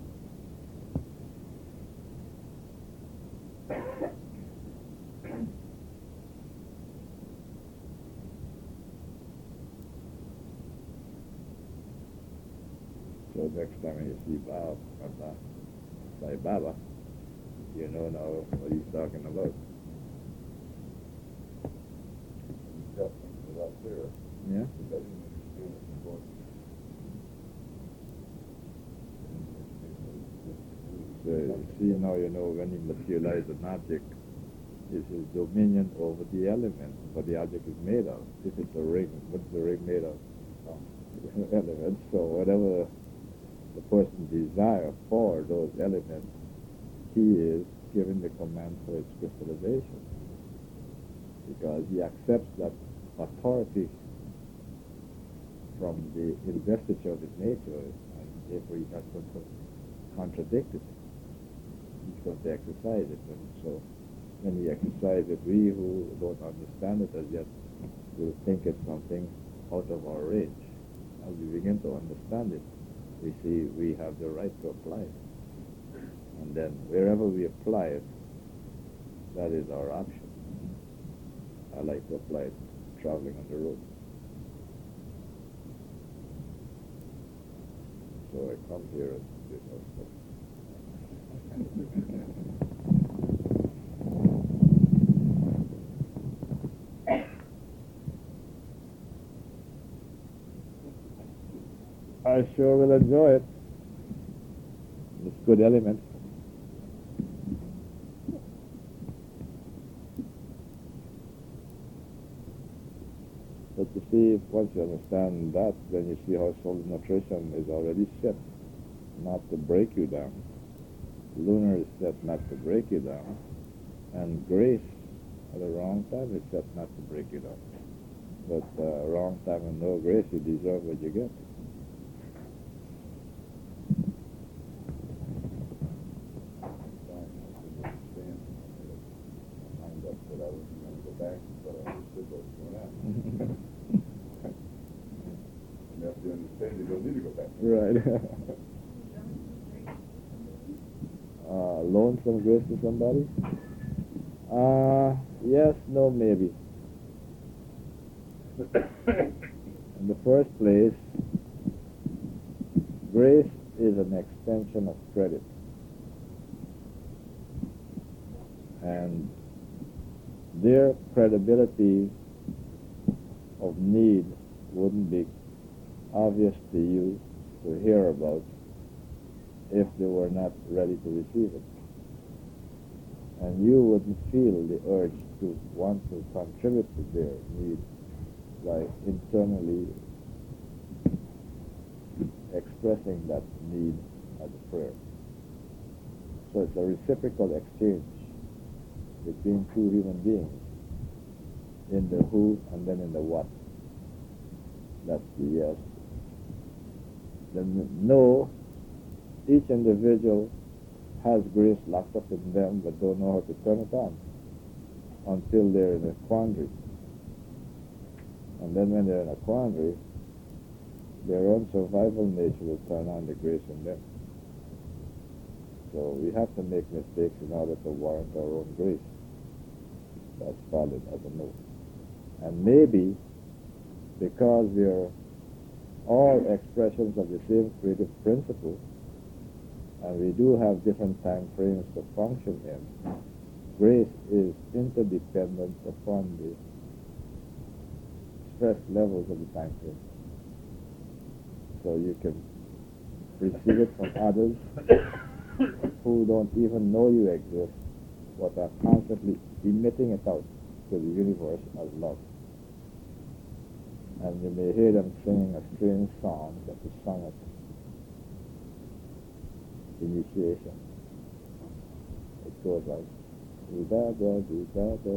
Speaker 6: So next time you see Bob or uh, Sai Baba, you know now what he's talking about.
Speaker 4: Definitely a lot clearer.
Speaker 6: Yeah?
Speaker 4: Because I didn't understand it before.
Speaker 6: So you see now you know when he materializes an object, is his dominion over the element, what the object is made of. If it's a ring, what's the ring made of? Oh, elements. So whatever the person desire for those elements, he is given the command for its crystallization, because he accepts that authority from the investiture of his nature, and therefore he's not going to contradict it. He's going to exercise it. And so when he exercises it, we who don't understand it as yet will think it's something out of our range. As we begin to understand it, we see we have the right to apply it. And then wherever we apply it, that is our option. I like to apply it traveling on the road. So I come here and do no stuff. I sure will enjoy it. It's good element. But you see, once you understand that, then you see how soul nutrition is already set not to break you down. Lunar is set not to break you down. And grace at the wrong time is set not to break you down. But uh, wrong time and no grace, you deserve what you get.
Speaker 4: You have to understand you don't need to go back.
Speaker 6: Right. some grace to somebody? Uh, yes, no, maybe. In the first place, grace is an extension of credit. And their credibility of need wouldn't be obvious to you to hear about if they were not ready to receive it. And you wouldn't feel the urge to want to contribute to their need by internally expressing that need as a prayer. So it's a reciprocal exchange between two human beings in the who and then in the what. That's the yes. The no, each individual has grace locked up in them but don't know how to turn it on until they're in a quandary. And then when they're in a quandary, their own survival nature will turn on the grace in them. So we have to make mistakes in order to warrant our own grace. That's valid as a no. And maybe because we are all expressions of the same creative principle, and we do have different time frames to function in, grace is interdependent upon the stress levels of the time frame. So you can receive it from others who don't even know you exist, but are constantly emitting it out to the universe as love. And you may hear them singing a strange song that is sung at initiation. It goes like da da da da da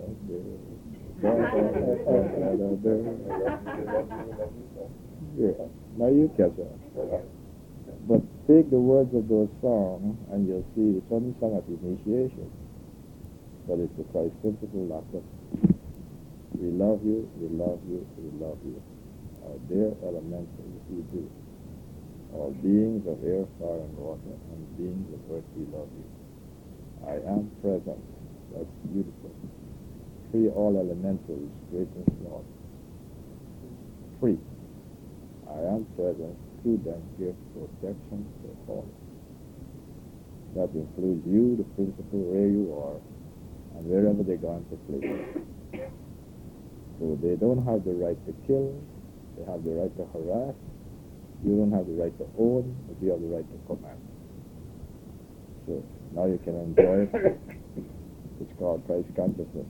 Speaker 6: da da da da. Yeah, now you catch it. But take the words of those songs and you'll see it's only sung at initiation. But it's the Christ principle locked up. We love you, we love you, we love you. Our dear elementals, we do. All beings of air, fire, and water, and beings of earth, we love you. I am present. That's beautiful. Free all elementals, great and small. Free. I am present. Through them give protection to all. That includes you, the principle, where you are, and wherever they're going to place. So they don't have the right to kill, they have the right to harass, you don't have the right to own, but you have the right to command. So now you can enjoy it. It's called Christ consciousness.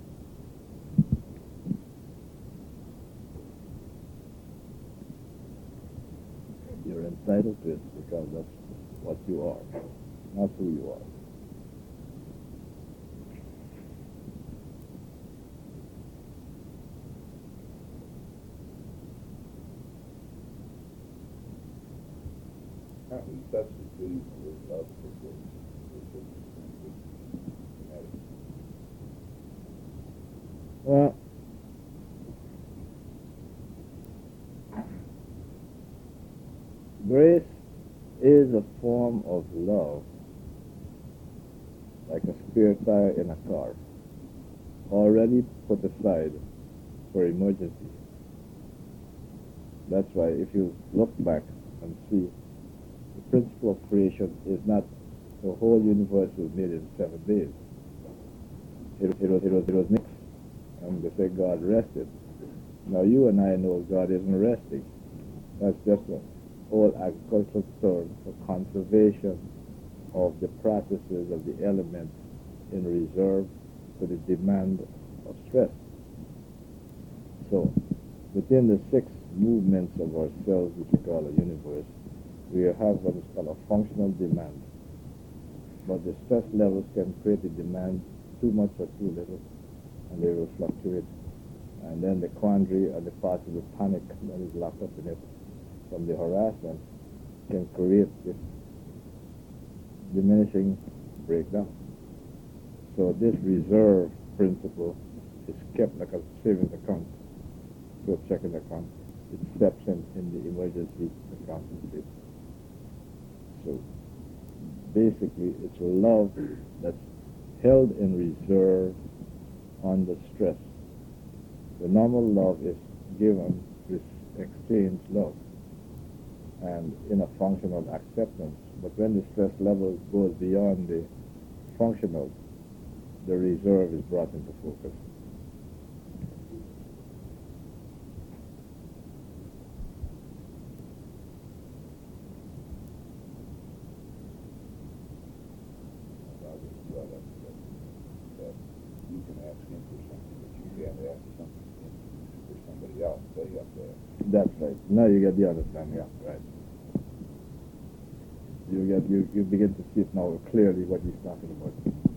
Speaker 6: You're entitled to it because that's what you are, not who you are. How we substitute with love for grace? Well, grace is a form of love, like a spare tire in a car, already put aside for emergency. That's why if you look back and see, the principle of creation is not the whole universe was made in seven days. It, it, was, it, was, it was mixed, and they say God rested. Now you and I know God isn't resting. That's just a whole agricultural term for conservation of the processes of the elements in reserve to the demand of stress. So, within the six movements of ourselves, which we call a universe, we have what is called a functional demand. But the stress levels can create a demand too much or too little, and they will fluctuate. And then the quandary or the possible panic that is locked up in it from the harassment can create this diminishing breakdown. So this reserve principle is kept like a savings account, to a checking account. It steps in in the emergency account. So basically it's love that's held in reserve under stress. The normal love is given with exchange love and in a functional acceptance. But when the stress level goes beyond the functional, the reserve is brought into focus.
Speaker 7: You can ask him for something, but you can't ask something for somebody else. They have to ask.
Speaker 6: That's right. Now you get the understanding. Yeah, right. You get you, you begin to see it now clearly what he's talking about.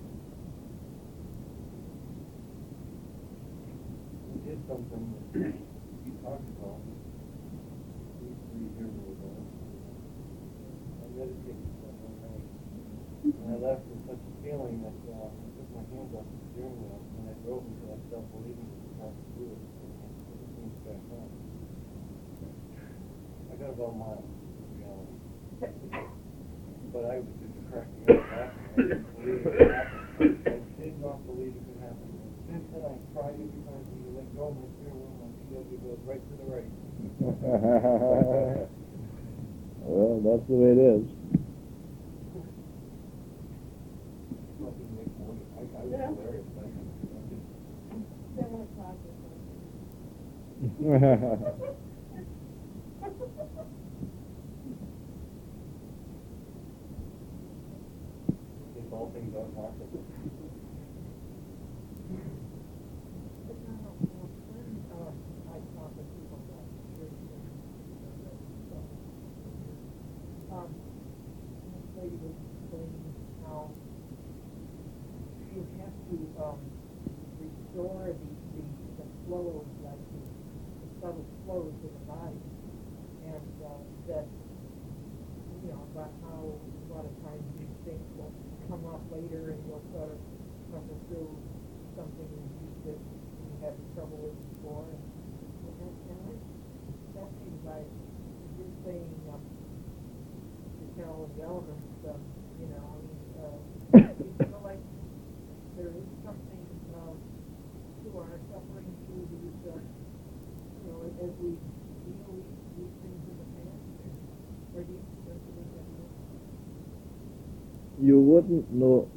Speaker 8: We did something that you talked about two, three years ago. I meditated that one night. And I left with such a feeling that uh, I took my hands off the steering wheel and I drove until I stopped believing that I could do it. And I put the things back on. I got about a mile in reality. But I was just cracking up laughing. I didn't believe it could happen. I did not believe it could happen. And since then I tried every time to let go of my steering wheel, my P W goes right to the right.
Speaker 6: Well, that's the way it is.
Speaker 8: Nothing makes more than- I, I was
Speaker 2: Yeah.
Speaker 8: hilarious. I, I just,
Speaker 2: Seven o'clock or
Speaker 8: if all things are possible.
Speaker 3: I talk with people about security. Um, this lady was explaining how you have to um, restore the, the, the flows, like the, the subtle flows of the body, and uh, that, you know, about how a lot of times these things will come up later and you'll sort of suffer through something that you had trouble with before. And, and, and I, that seems like you're saying um, the channel of the elements, um, you know, I mean, uh, you feel like there is something um, to our suffering through these, uh, you know, as we deal with these things in the past, or do you think that
Speaker 6: You wouldn't know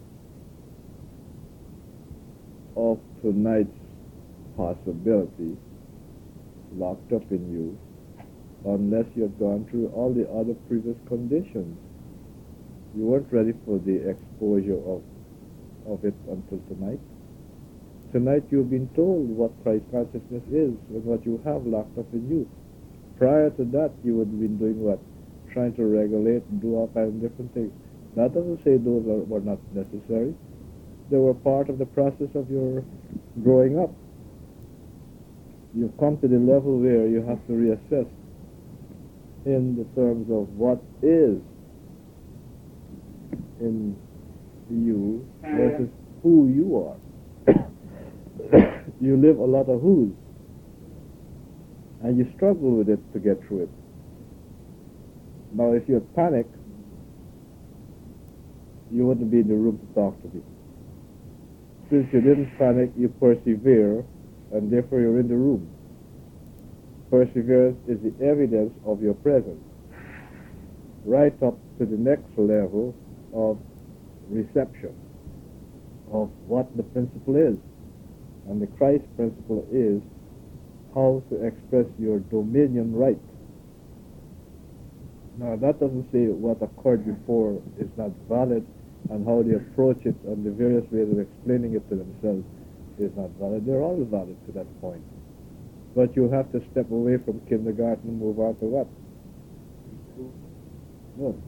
Speaker 6: of tonight's possibility locked up in you unless you've gone through all the other previous conditions. You weren't ready for the exposure of of it until tonight. Tonight you've been told what Christ consciousness is and what you have locked up in you. Prior to that, you would have been doing what? Trying to regulate and do all kinds of different things. That doesn't say those are, were not necessary. They were part of the process of your growing up. You've come to the level where you have to reassess in the terms of what is in you versus who you are. You live a lot of who's, and you struggle with it to get through it. Now, if you panic, you wouldn't be in the room to talk to me. Since you didn't panic, you persevere, and therefore you're in the room. Perseverance is the evidence of your presence, right up to the next level of reception of what the principle is. And the Christ principle is how to express your dominion right. Now, that doesn't say what occurred before is not valid, and how they approach it and the various ways of explaining it to themselves is not valid. They're all valid to that point. But you have to step away from kindergarten and move on to what? No.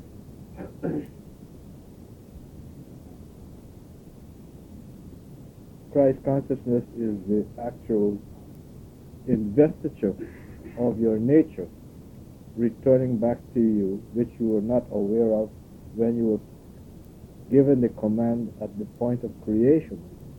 Speaker 6: Christ consciousness is the actual investiture of your nature returning back to you, which you were not aware of when you were given the command at the point of creation.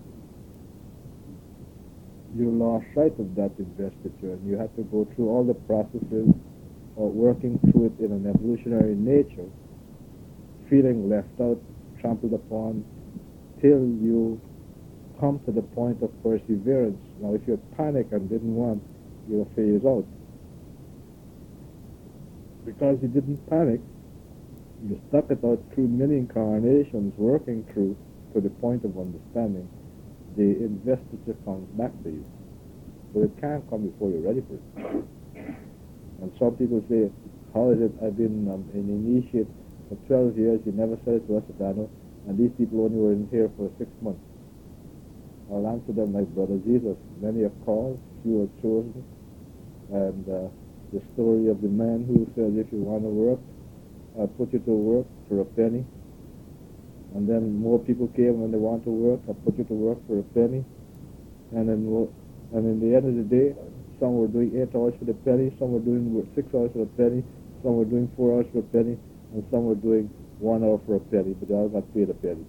Speaker 6: You lost sight of that investiture, and you had to go through all the processes of working through it in an evolutionary nature feeling left out, trampled upon, till you come to the point of perseverance. Now, if you panic and didn't want, you'll phase out. Because you didn't panic, you stuck it out through many incarnations, working through to the point of understanding. The investiture comes back to you. But it can't come before you're ready for it. And some people say, how is it I've been um, an initiate for twelve years, you never said it to us, Adano, and these people only were in here for six months. I'll answer them like Brother Jesus. Many are called, few are chosen. And uh, the story of the man who said, if you want to work, I'll put you to work for a penny. And then more people came when they want to work, I'll put you to work for a penny. And then more, and in the end of the day, some were doing eight hours for the penny, some were doing six hours for a penny, some were doing four hours for a penny, and some were doing one hour for a penny, but they all got paid a penny.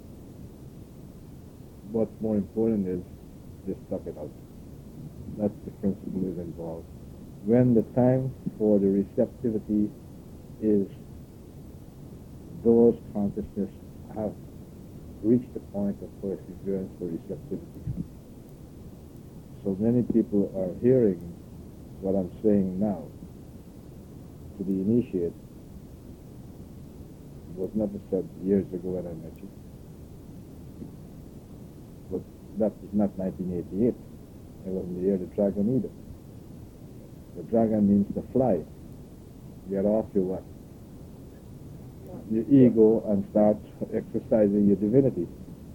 Speaker 6: What's more important is they stuck it out. That's the principle is involved. When the time for the receptivity is, those consciousness have reached the point of perseverance for receptivity. So many people are hearing what I'm saying now. To the initiate was never said years ago when I met you. But that was not nineteen eighty-eight. I wasn't the year of the dragon either. The dragon means to fly. Get off your what? Your ego and start exercising your divinity.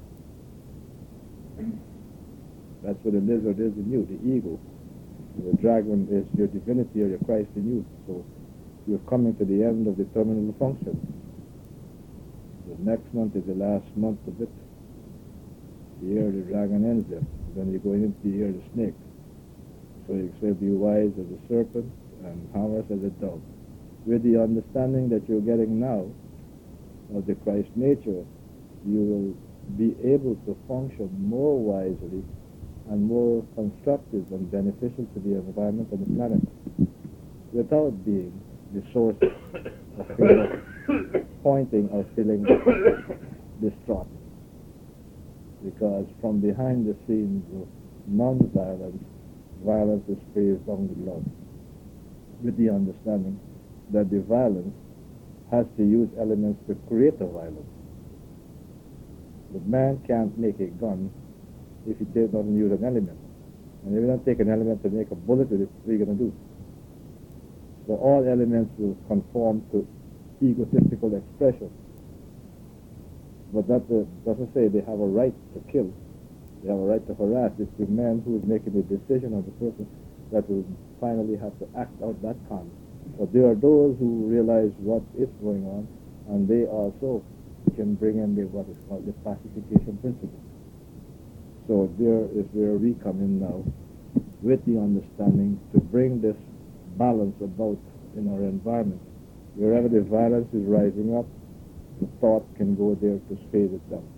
Speaker 6: That's what the lizard is in you, the ego. The dragon is your divinity or your Christ in you. So you're coming to the end of the terminal function. The next month is the last month of it. The year of the dragon ends there. Then you're going into the year of the snake. So you say, be wise as a serpent and harmless as a dove. With the understanding that you're getting now of the Christ nature, you will be able to function more wisely and more constructive and beneficial to the environment and the planet without being the source of feeling, pointing or feeling distraught. Because from behind the scenes of non-violence, violence is phased on the love, with the understanding that the violence has to use elements to create a violence. The man can't make a gun if he doesn't use an element. And if you don't take an element to make a bullet with it, what are you going to do? So all elements will conform to egotistical expression. But that uh, doesn't say they have a right to kill. They have a right to harass. It's the man who is making the decision of the person that will finally have to act out that con. But there are those who realize what is going on, and they also can bring in the, what is called the pacification principle. So there is where we come in now, with the understanding to bring this balance about in our environment. Wherever the violence is rising up, the thought can go there to phase it down.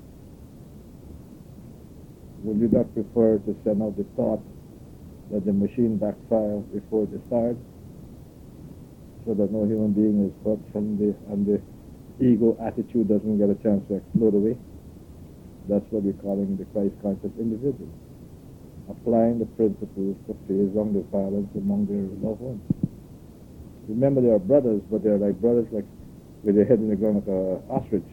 Speaker 6: Would you not prefer to send out the thought that the machine backfires before it starts, so that no human being is hurt from the, and the ego attitude doesn't get a chance to explode away? That's what we're calling the Christ-conscious individual, applying the principles to phase on the violence among their loved ones. Remember, they are brothers, but they're like brothers like with their head in the ground like an ostrich.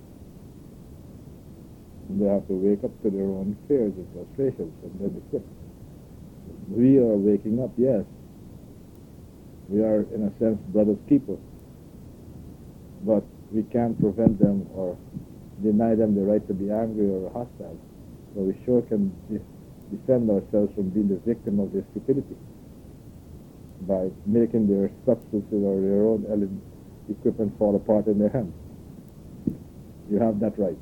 Speaker 6: And they have to wake up to their own fears and frustrations, and then they quit. We are waking up, yes. We are, in a sense, brothers' keepers. But we can't prevent them or deny them the right to be angry or hostile. So we sure can de defend ourselves from being the victim of their stupidity by making their substances or their own element, equipment fall apart in their hands. You have that right.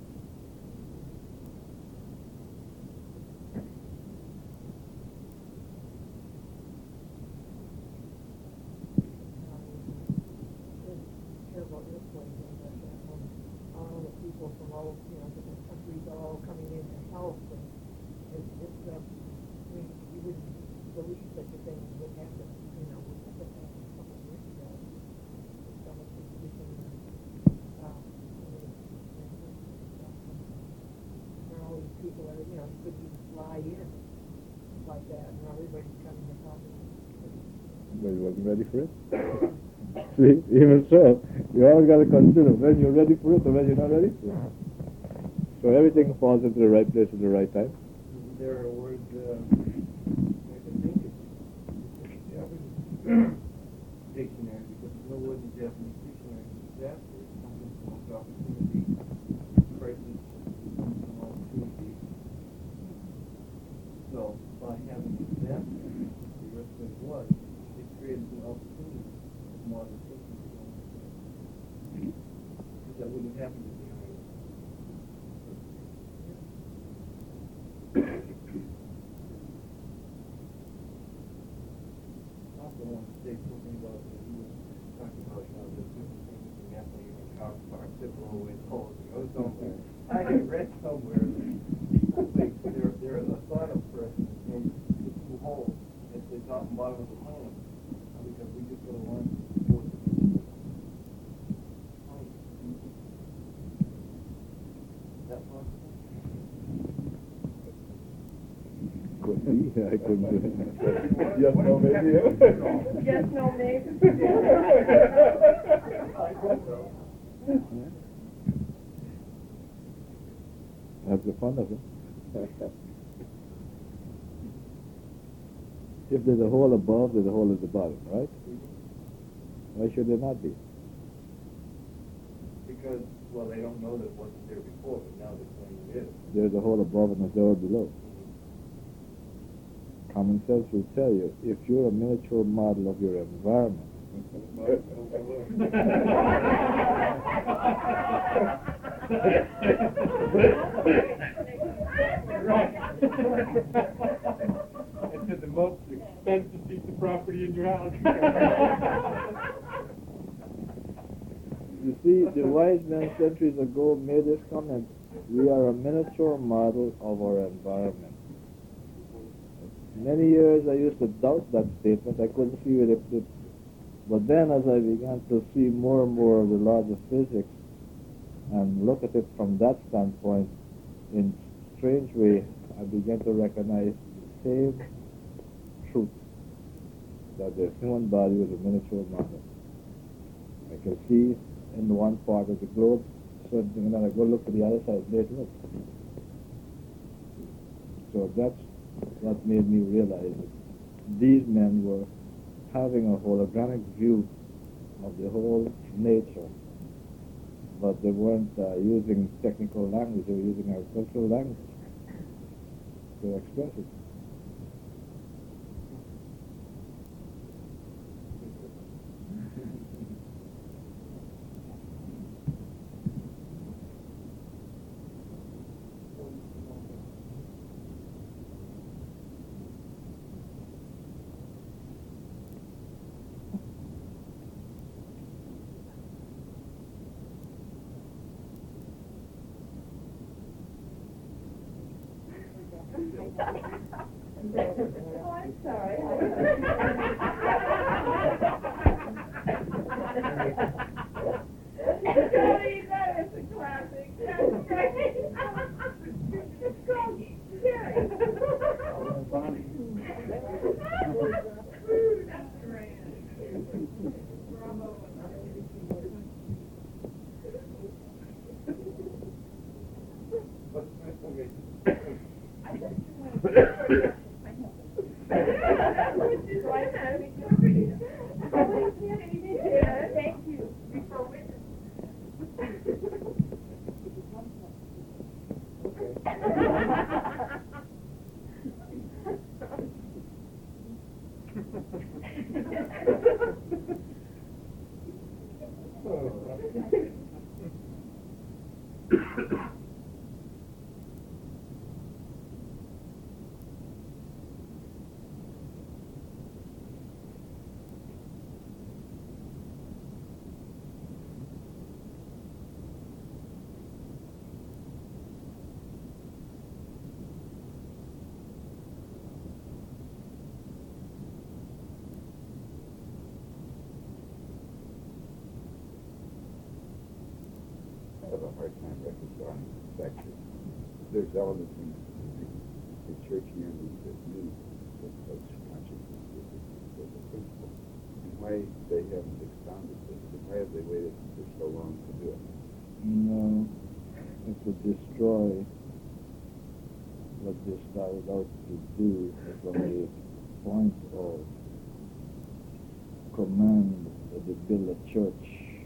Speaker 3: All the people from all, you know, different countries are all coming in to help, and it's, it's uh, I mean, you wouldn't believe such a thing would happen, you know, would have happened a couple of years ago. Some of the position, um, know, he couldn't even fly in like that, and everybody's coming to talk to him.
Speaker 6: But he wasn't ready for it. See, even so, you always got to consider when you're ready for it and when you're not ready for it. So everything falls into the right place at the right time.
Speaker 8: There are words, uh, I can think of dictionary, because there's no word in the Japanese dictionary for disaster. It comes from most opportunity, crisis comes from opportunity. So, by having disaster, the earthquake was, it created an opportunity of modern thinking. Because that wouldn't have happened if the iron was. I also want to say something about what you were talking about, how the different things can happen in car parks that blow away the holes. You know, somewhere. I had read somewhere that people think there, there is a thought of person in the two holes at the top and bottom of the planet. Because we just got to learn to support the people. That possible?
Speaker 6: Could be. I couldn't do it. Yes, no, maybe.
Speaker 3: Yes, no, maybe.
Speaker 8: I hope so.
Speaker 6: That's the fun of it. If there's a hole above, there's a hole at the bottom, right? Why should there not be?
Speaker 8: Because, well, they don't know that it wasn't there before, but now they're saying it is.
Speaker 6: There's a hole above and a door below. Common sense will tell you, if you're a miniature model of your environment,
Speaker 8: Right. It's the most expensive piece of property in your house.
Speaker 6: you see, the wise men centuries ago made this comment, we are a miniature model of our environment. Many years I used to doubt that statement. I couldn't see it if it. But then as I began to see more and more of the laws of physics and look at it from that standpoint, in strange way, I began to recognize the same truth, that the human body was a miniature model. I can see in one part of the globe certain thing, and then I go look at the other side, there it is. So that's what made me realize that these men were having a hologramic view of the whole nature, but they weren't uh, using technical language, they were using agricultural language to express it.
Speaker 2: Oh, I'm sorry. Jody, that is a classic. That's great. It's called Jerry. That's great. Bravo. Thank you. Before witness.
Speaker 7: I have a hard time reconciling the fact that there's elements in church members that knew that such consciousness was a, was a principle, and why they haven't expounded this, and why have they waited for so long to do it?
Speaker 6: No, it would destroy what they started out to do from the point of command that they build a church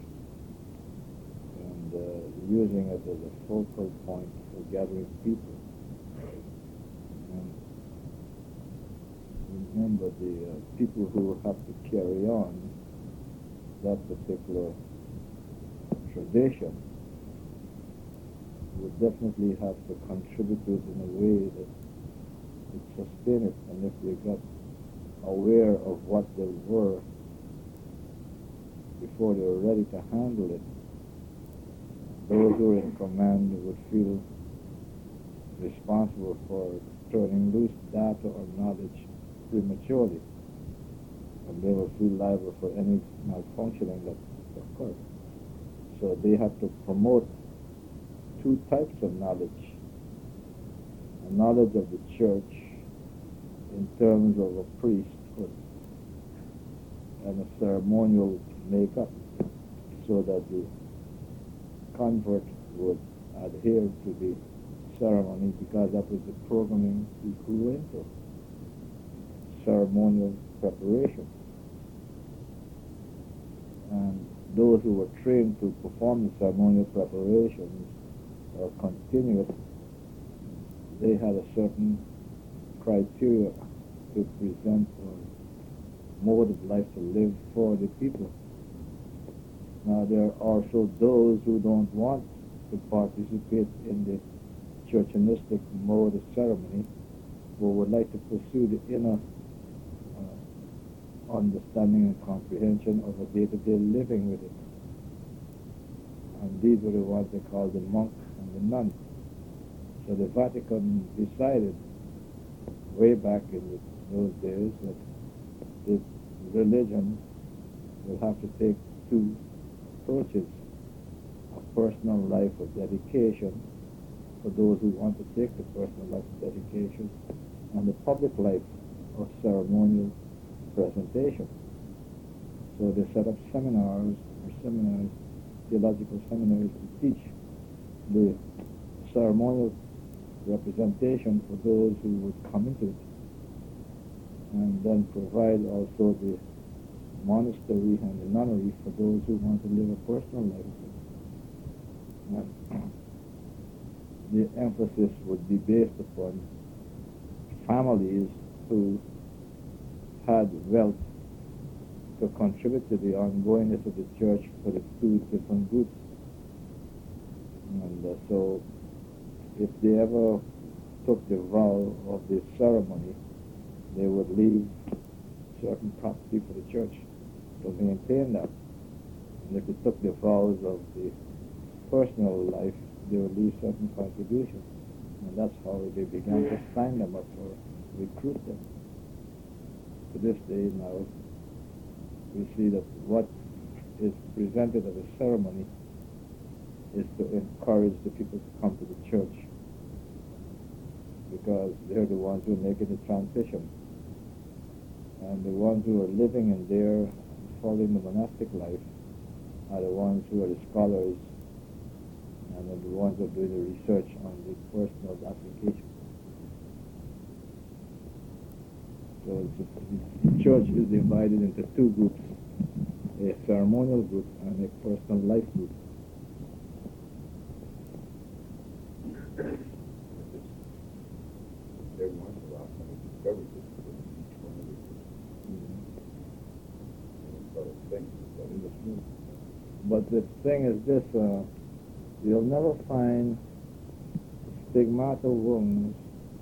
Speaker 6: and uh, using it as a focal point for gathering people. And remember, the uh, people who have to carry on that particular tradition would definitely have to contribute to it in a way that would sustain it. And if they got aware of what they were before they were ready to handle it, those who were in command would feel responsible for turning loose data or knowledge prematurely, and they will feel liable for any malfunctioning that occurred. So they have to promote two types of knowledge: a knowledge of the church in terms of a priesthood and a ceremonial makeup, so that the convert would adhere to the ceremony, because that was the programming he grew into, ceremonial preparation. And those who were trained to perform the ceremonial preparations or continue it, they had a certain criteria to present or mode of life to live for the people. Now, there are also those who don't want to participate in the churchianistic mode of ceremony, but would like to pursue the inner uh, understanding and comprehension of a day-to-day living with it. And these were the ones they called the monk and the nun. So the Vatican decided way back in the, those days that this religion will have to take two approaches: a personal life of dedication for those who want to take the personal life of dedication, and the public life of ceremonial presentation. So they set up seminars or seminars, theological seminaries, to teach the ceremonial representation for those who would come into it, and then provide also the monastery and the nunnery for those who want to live a personal life. And the emphasis would be based upon families who had wealth to contribute to the ongoingness of the church for the two different groups. And uh, so if they ever took the vow of the ceremony, they would leave certain property for the church to maintain that. And if they took the vows of the personal life, they would leave certain contributions. And that's how they began to sign them up or recruit them. To this day now, we see that what is presented as a ceremony is to encourage the people to come to the church, because they're the ones who are making the transition. And the ones who are living in there, following the monastic life, are the ones who are the scholars and are the ones who are doing the research on the personal application. So it's a, the church is divided into two groups: a ceremonial group and a personal life group.
Speaker 7: Every once in a while, somebody discovers this in each one of these. But it's things that is a smooth.
Speaker 6: But the thing is this, uh, you'll never find stigmata wounds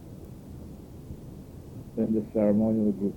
Speaker 6: in the ceremonial group.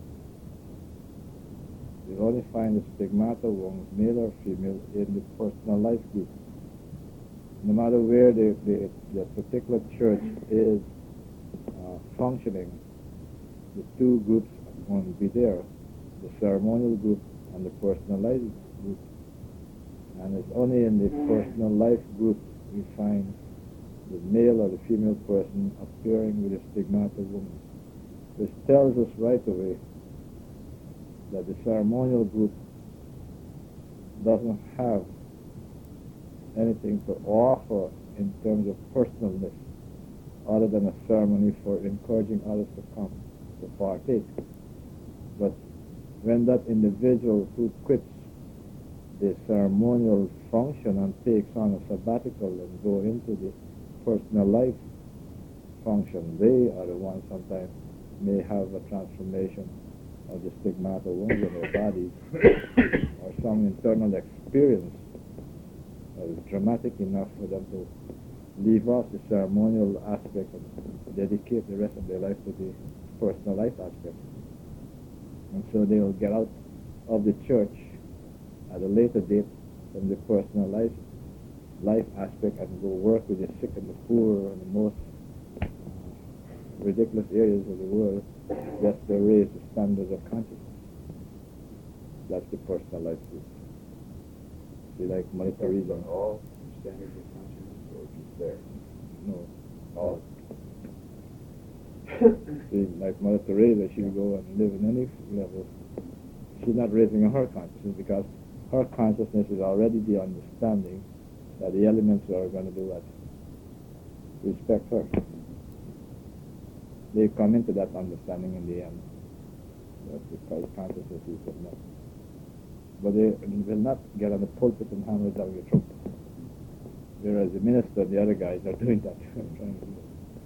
Speaker 6: You only find the stigmata wounds, male or female, in the personal life group. No matter where the, the, the particular church is uh, functioning, the two groups are going to be there: the ceremonial group and the personal life group. And it's only in the personal life group we find the male or the female person appearing with a stigmata woman, which tells us right away that the ceremonial group doesn't have anything to offer in terms of personalness other than a ceremony for encouraging others to come to partake. But when that individual who quits the ceremonial function and takes on a sabbatical and go into the personal life function, they are the ones sometimes may have a transformation of the stigmata wounds in their bodies or some internal experience that is dramatic enough for them to leave off the ceremonial aspect and dedicate the rest of their life to the personal life aspect. And so they will get out of the church at a later date from the personal life, life aspect and go work with the sick and the poor and the most uh, ridiculous areas of the world just to raise the standards of consciousness. That's the personal life. See, like Mother Teresa.
Speaker 7: All standards of consciousness, or just there?
Speaker 6: No.
Speaker 7: All.
Speaker 6: See, like Mother Teresa, she will go and live in any level. She's not raising her consciousness because her consciousness is already the understanding that the elements are going to do what? Respect her. They come into that understanding in the end. That's because consciousness is enough. But they will not get on the pulpit and hammer down your throat. Whereas the minister and the other guys are doing that. Trying to do that.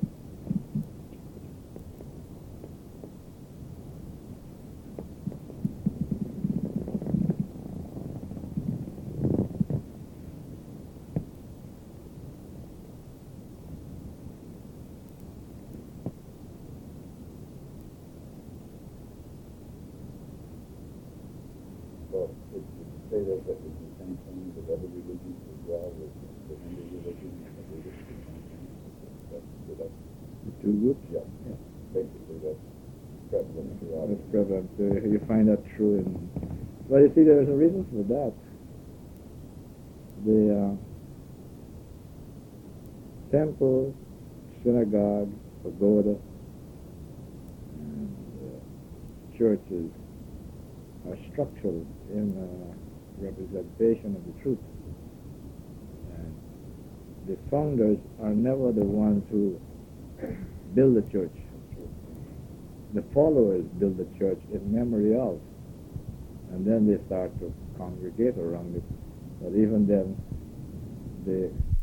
Speaker 7: Say that that is the same thing with other religions as well, with the Hindu religion and the Buddhist religion. That's, that's,
Speaker 6: The two groups?
Speaker 7: yeah, yeah. Basically, that's prevalent throughout.
Speaker 6: That's prevalent. Uh, you find that true in... Well, you see, there's a reason for that. The uh, temple, synagogue, pagoda, and uh, churches are structural in uh, representation of the truth. And the founders are never the ones who build the church. The followers build the church in memory of, and then they start to congregate around it. But even then, the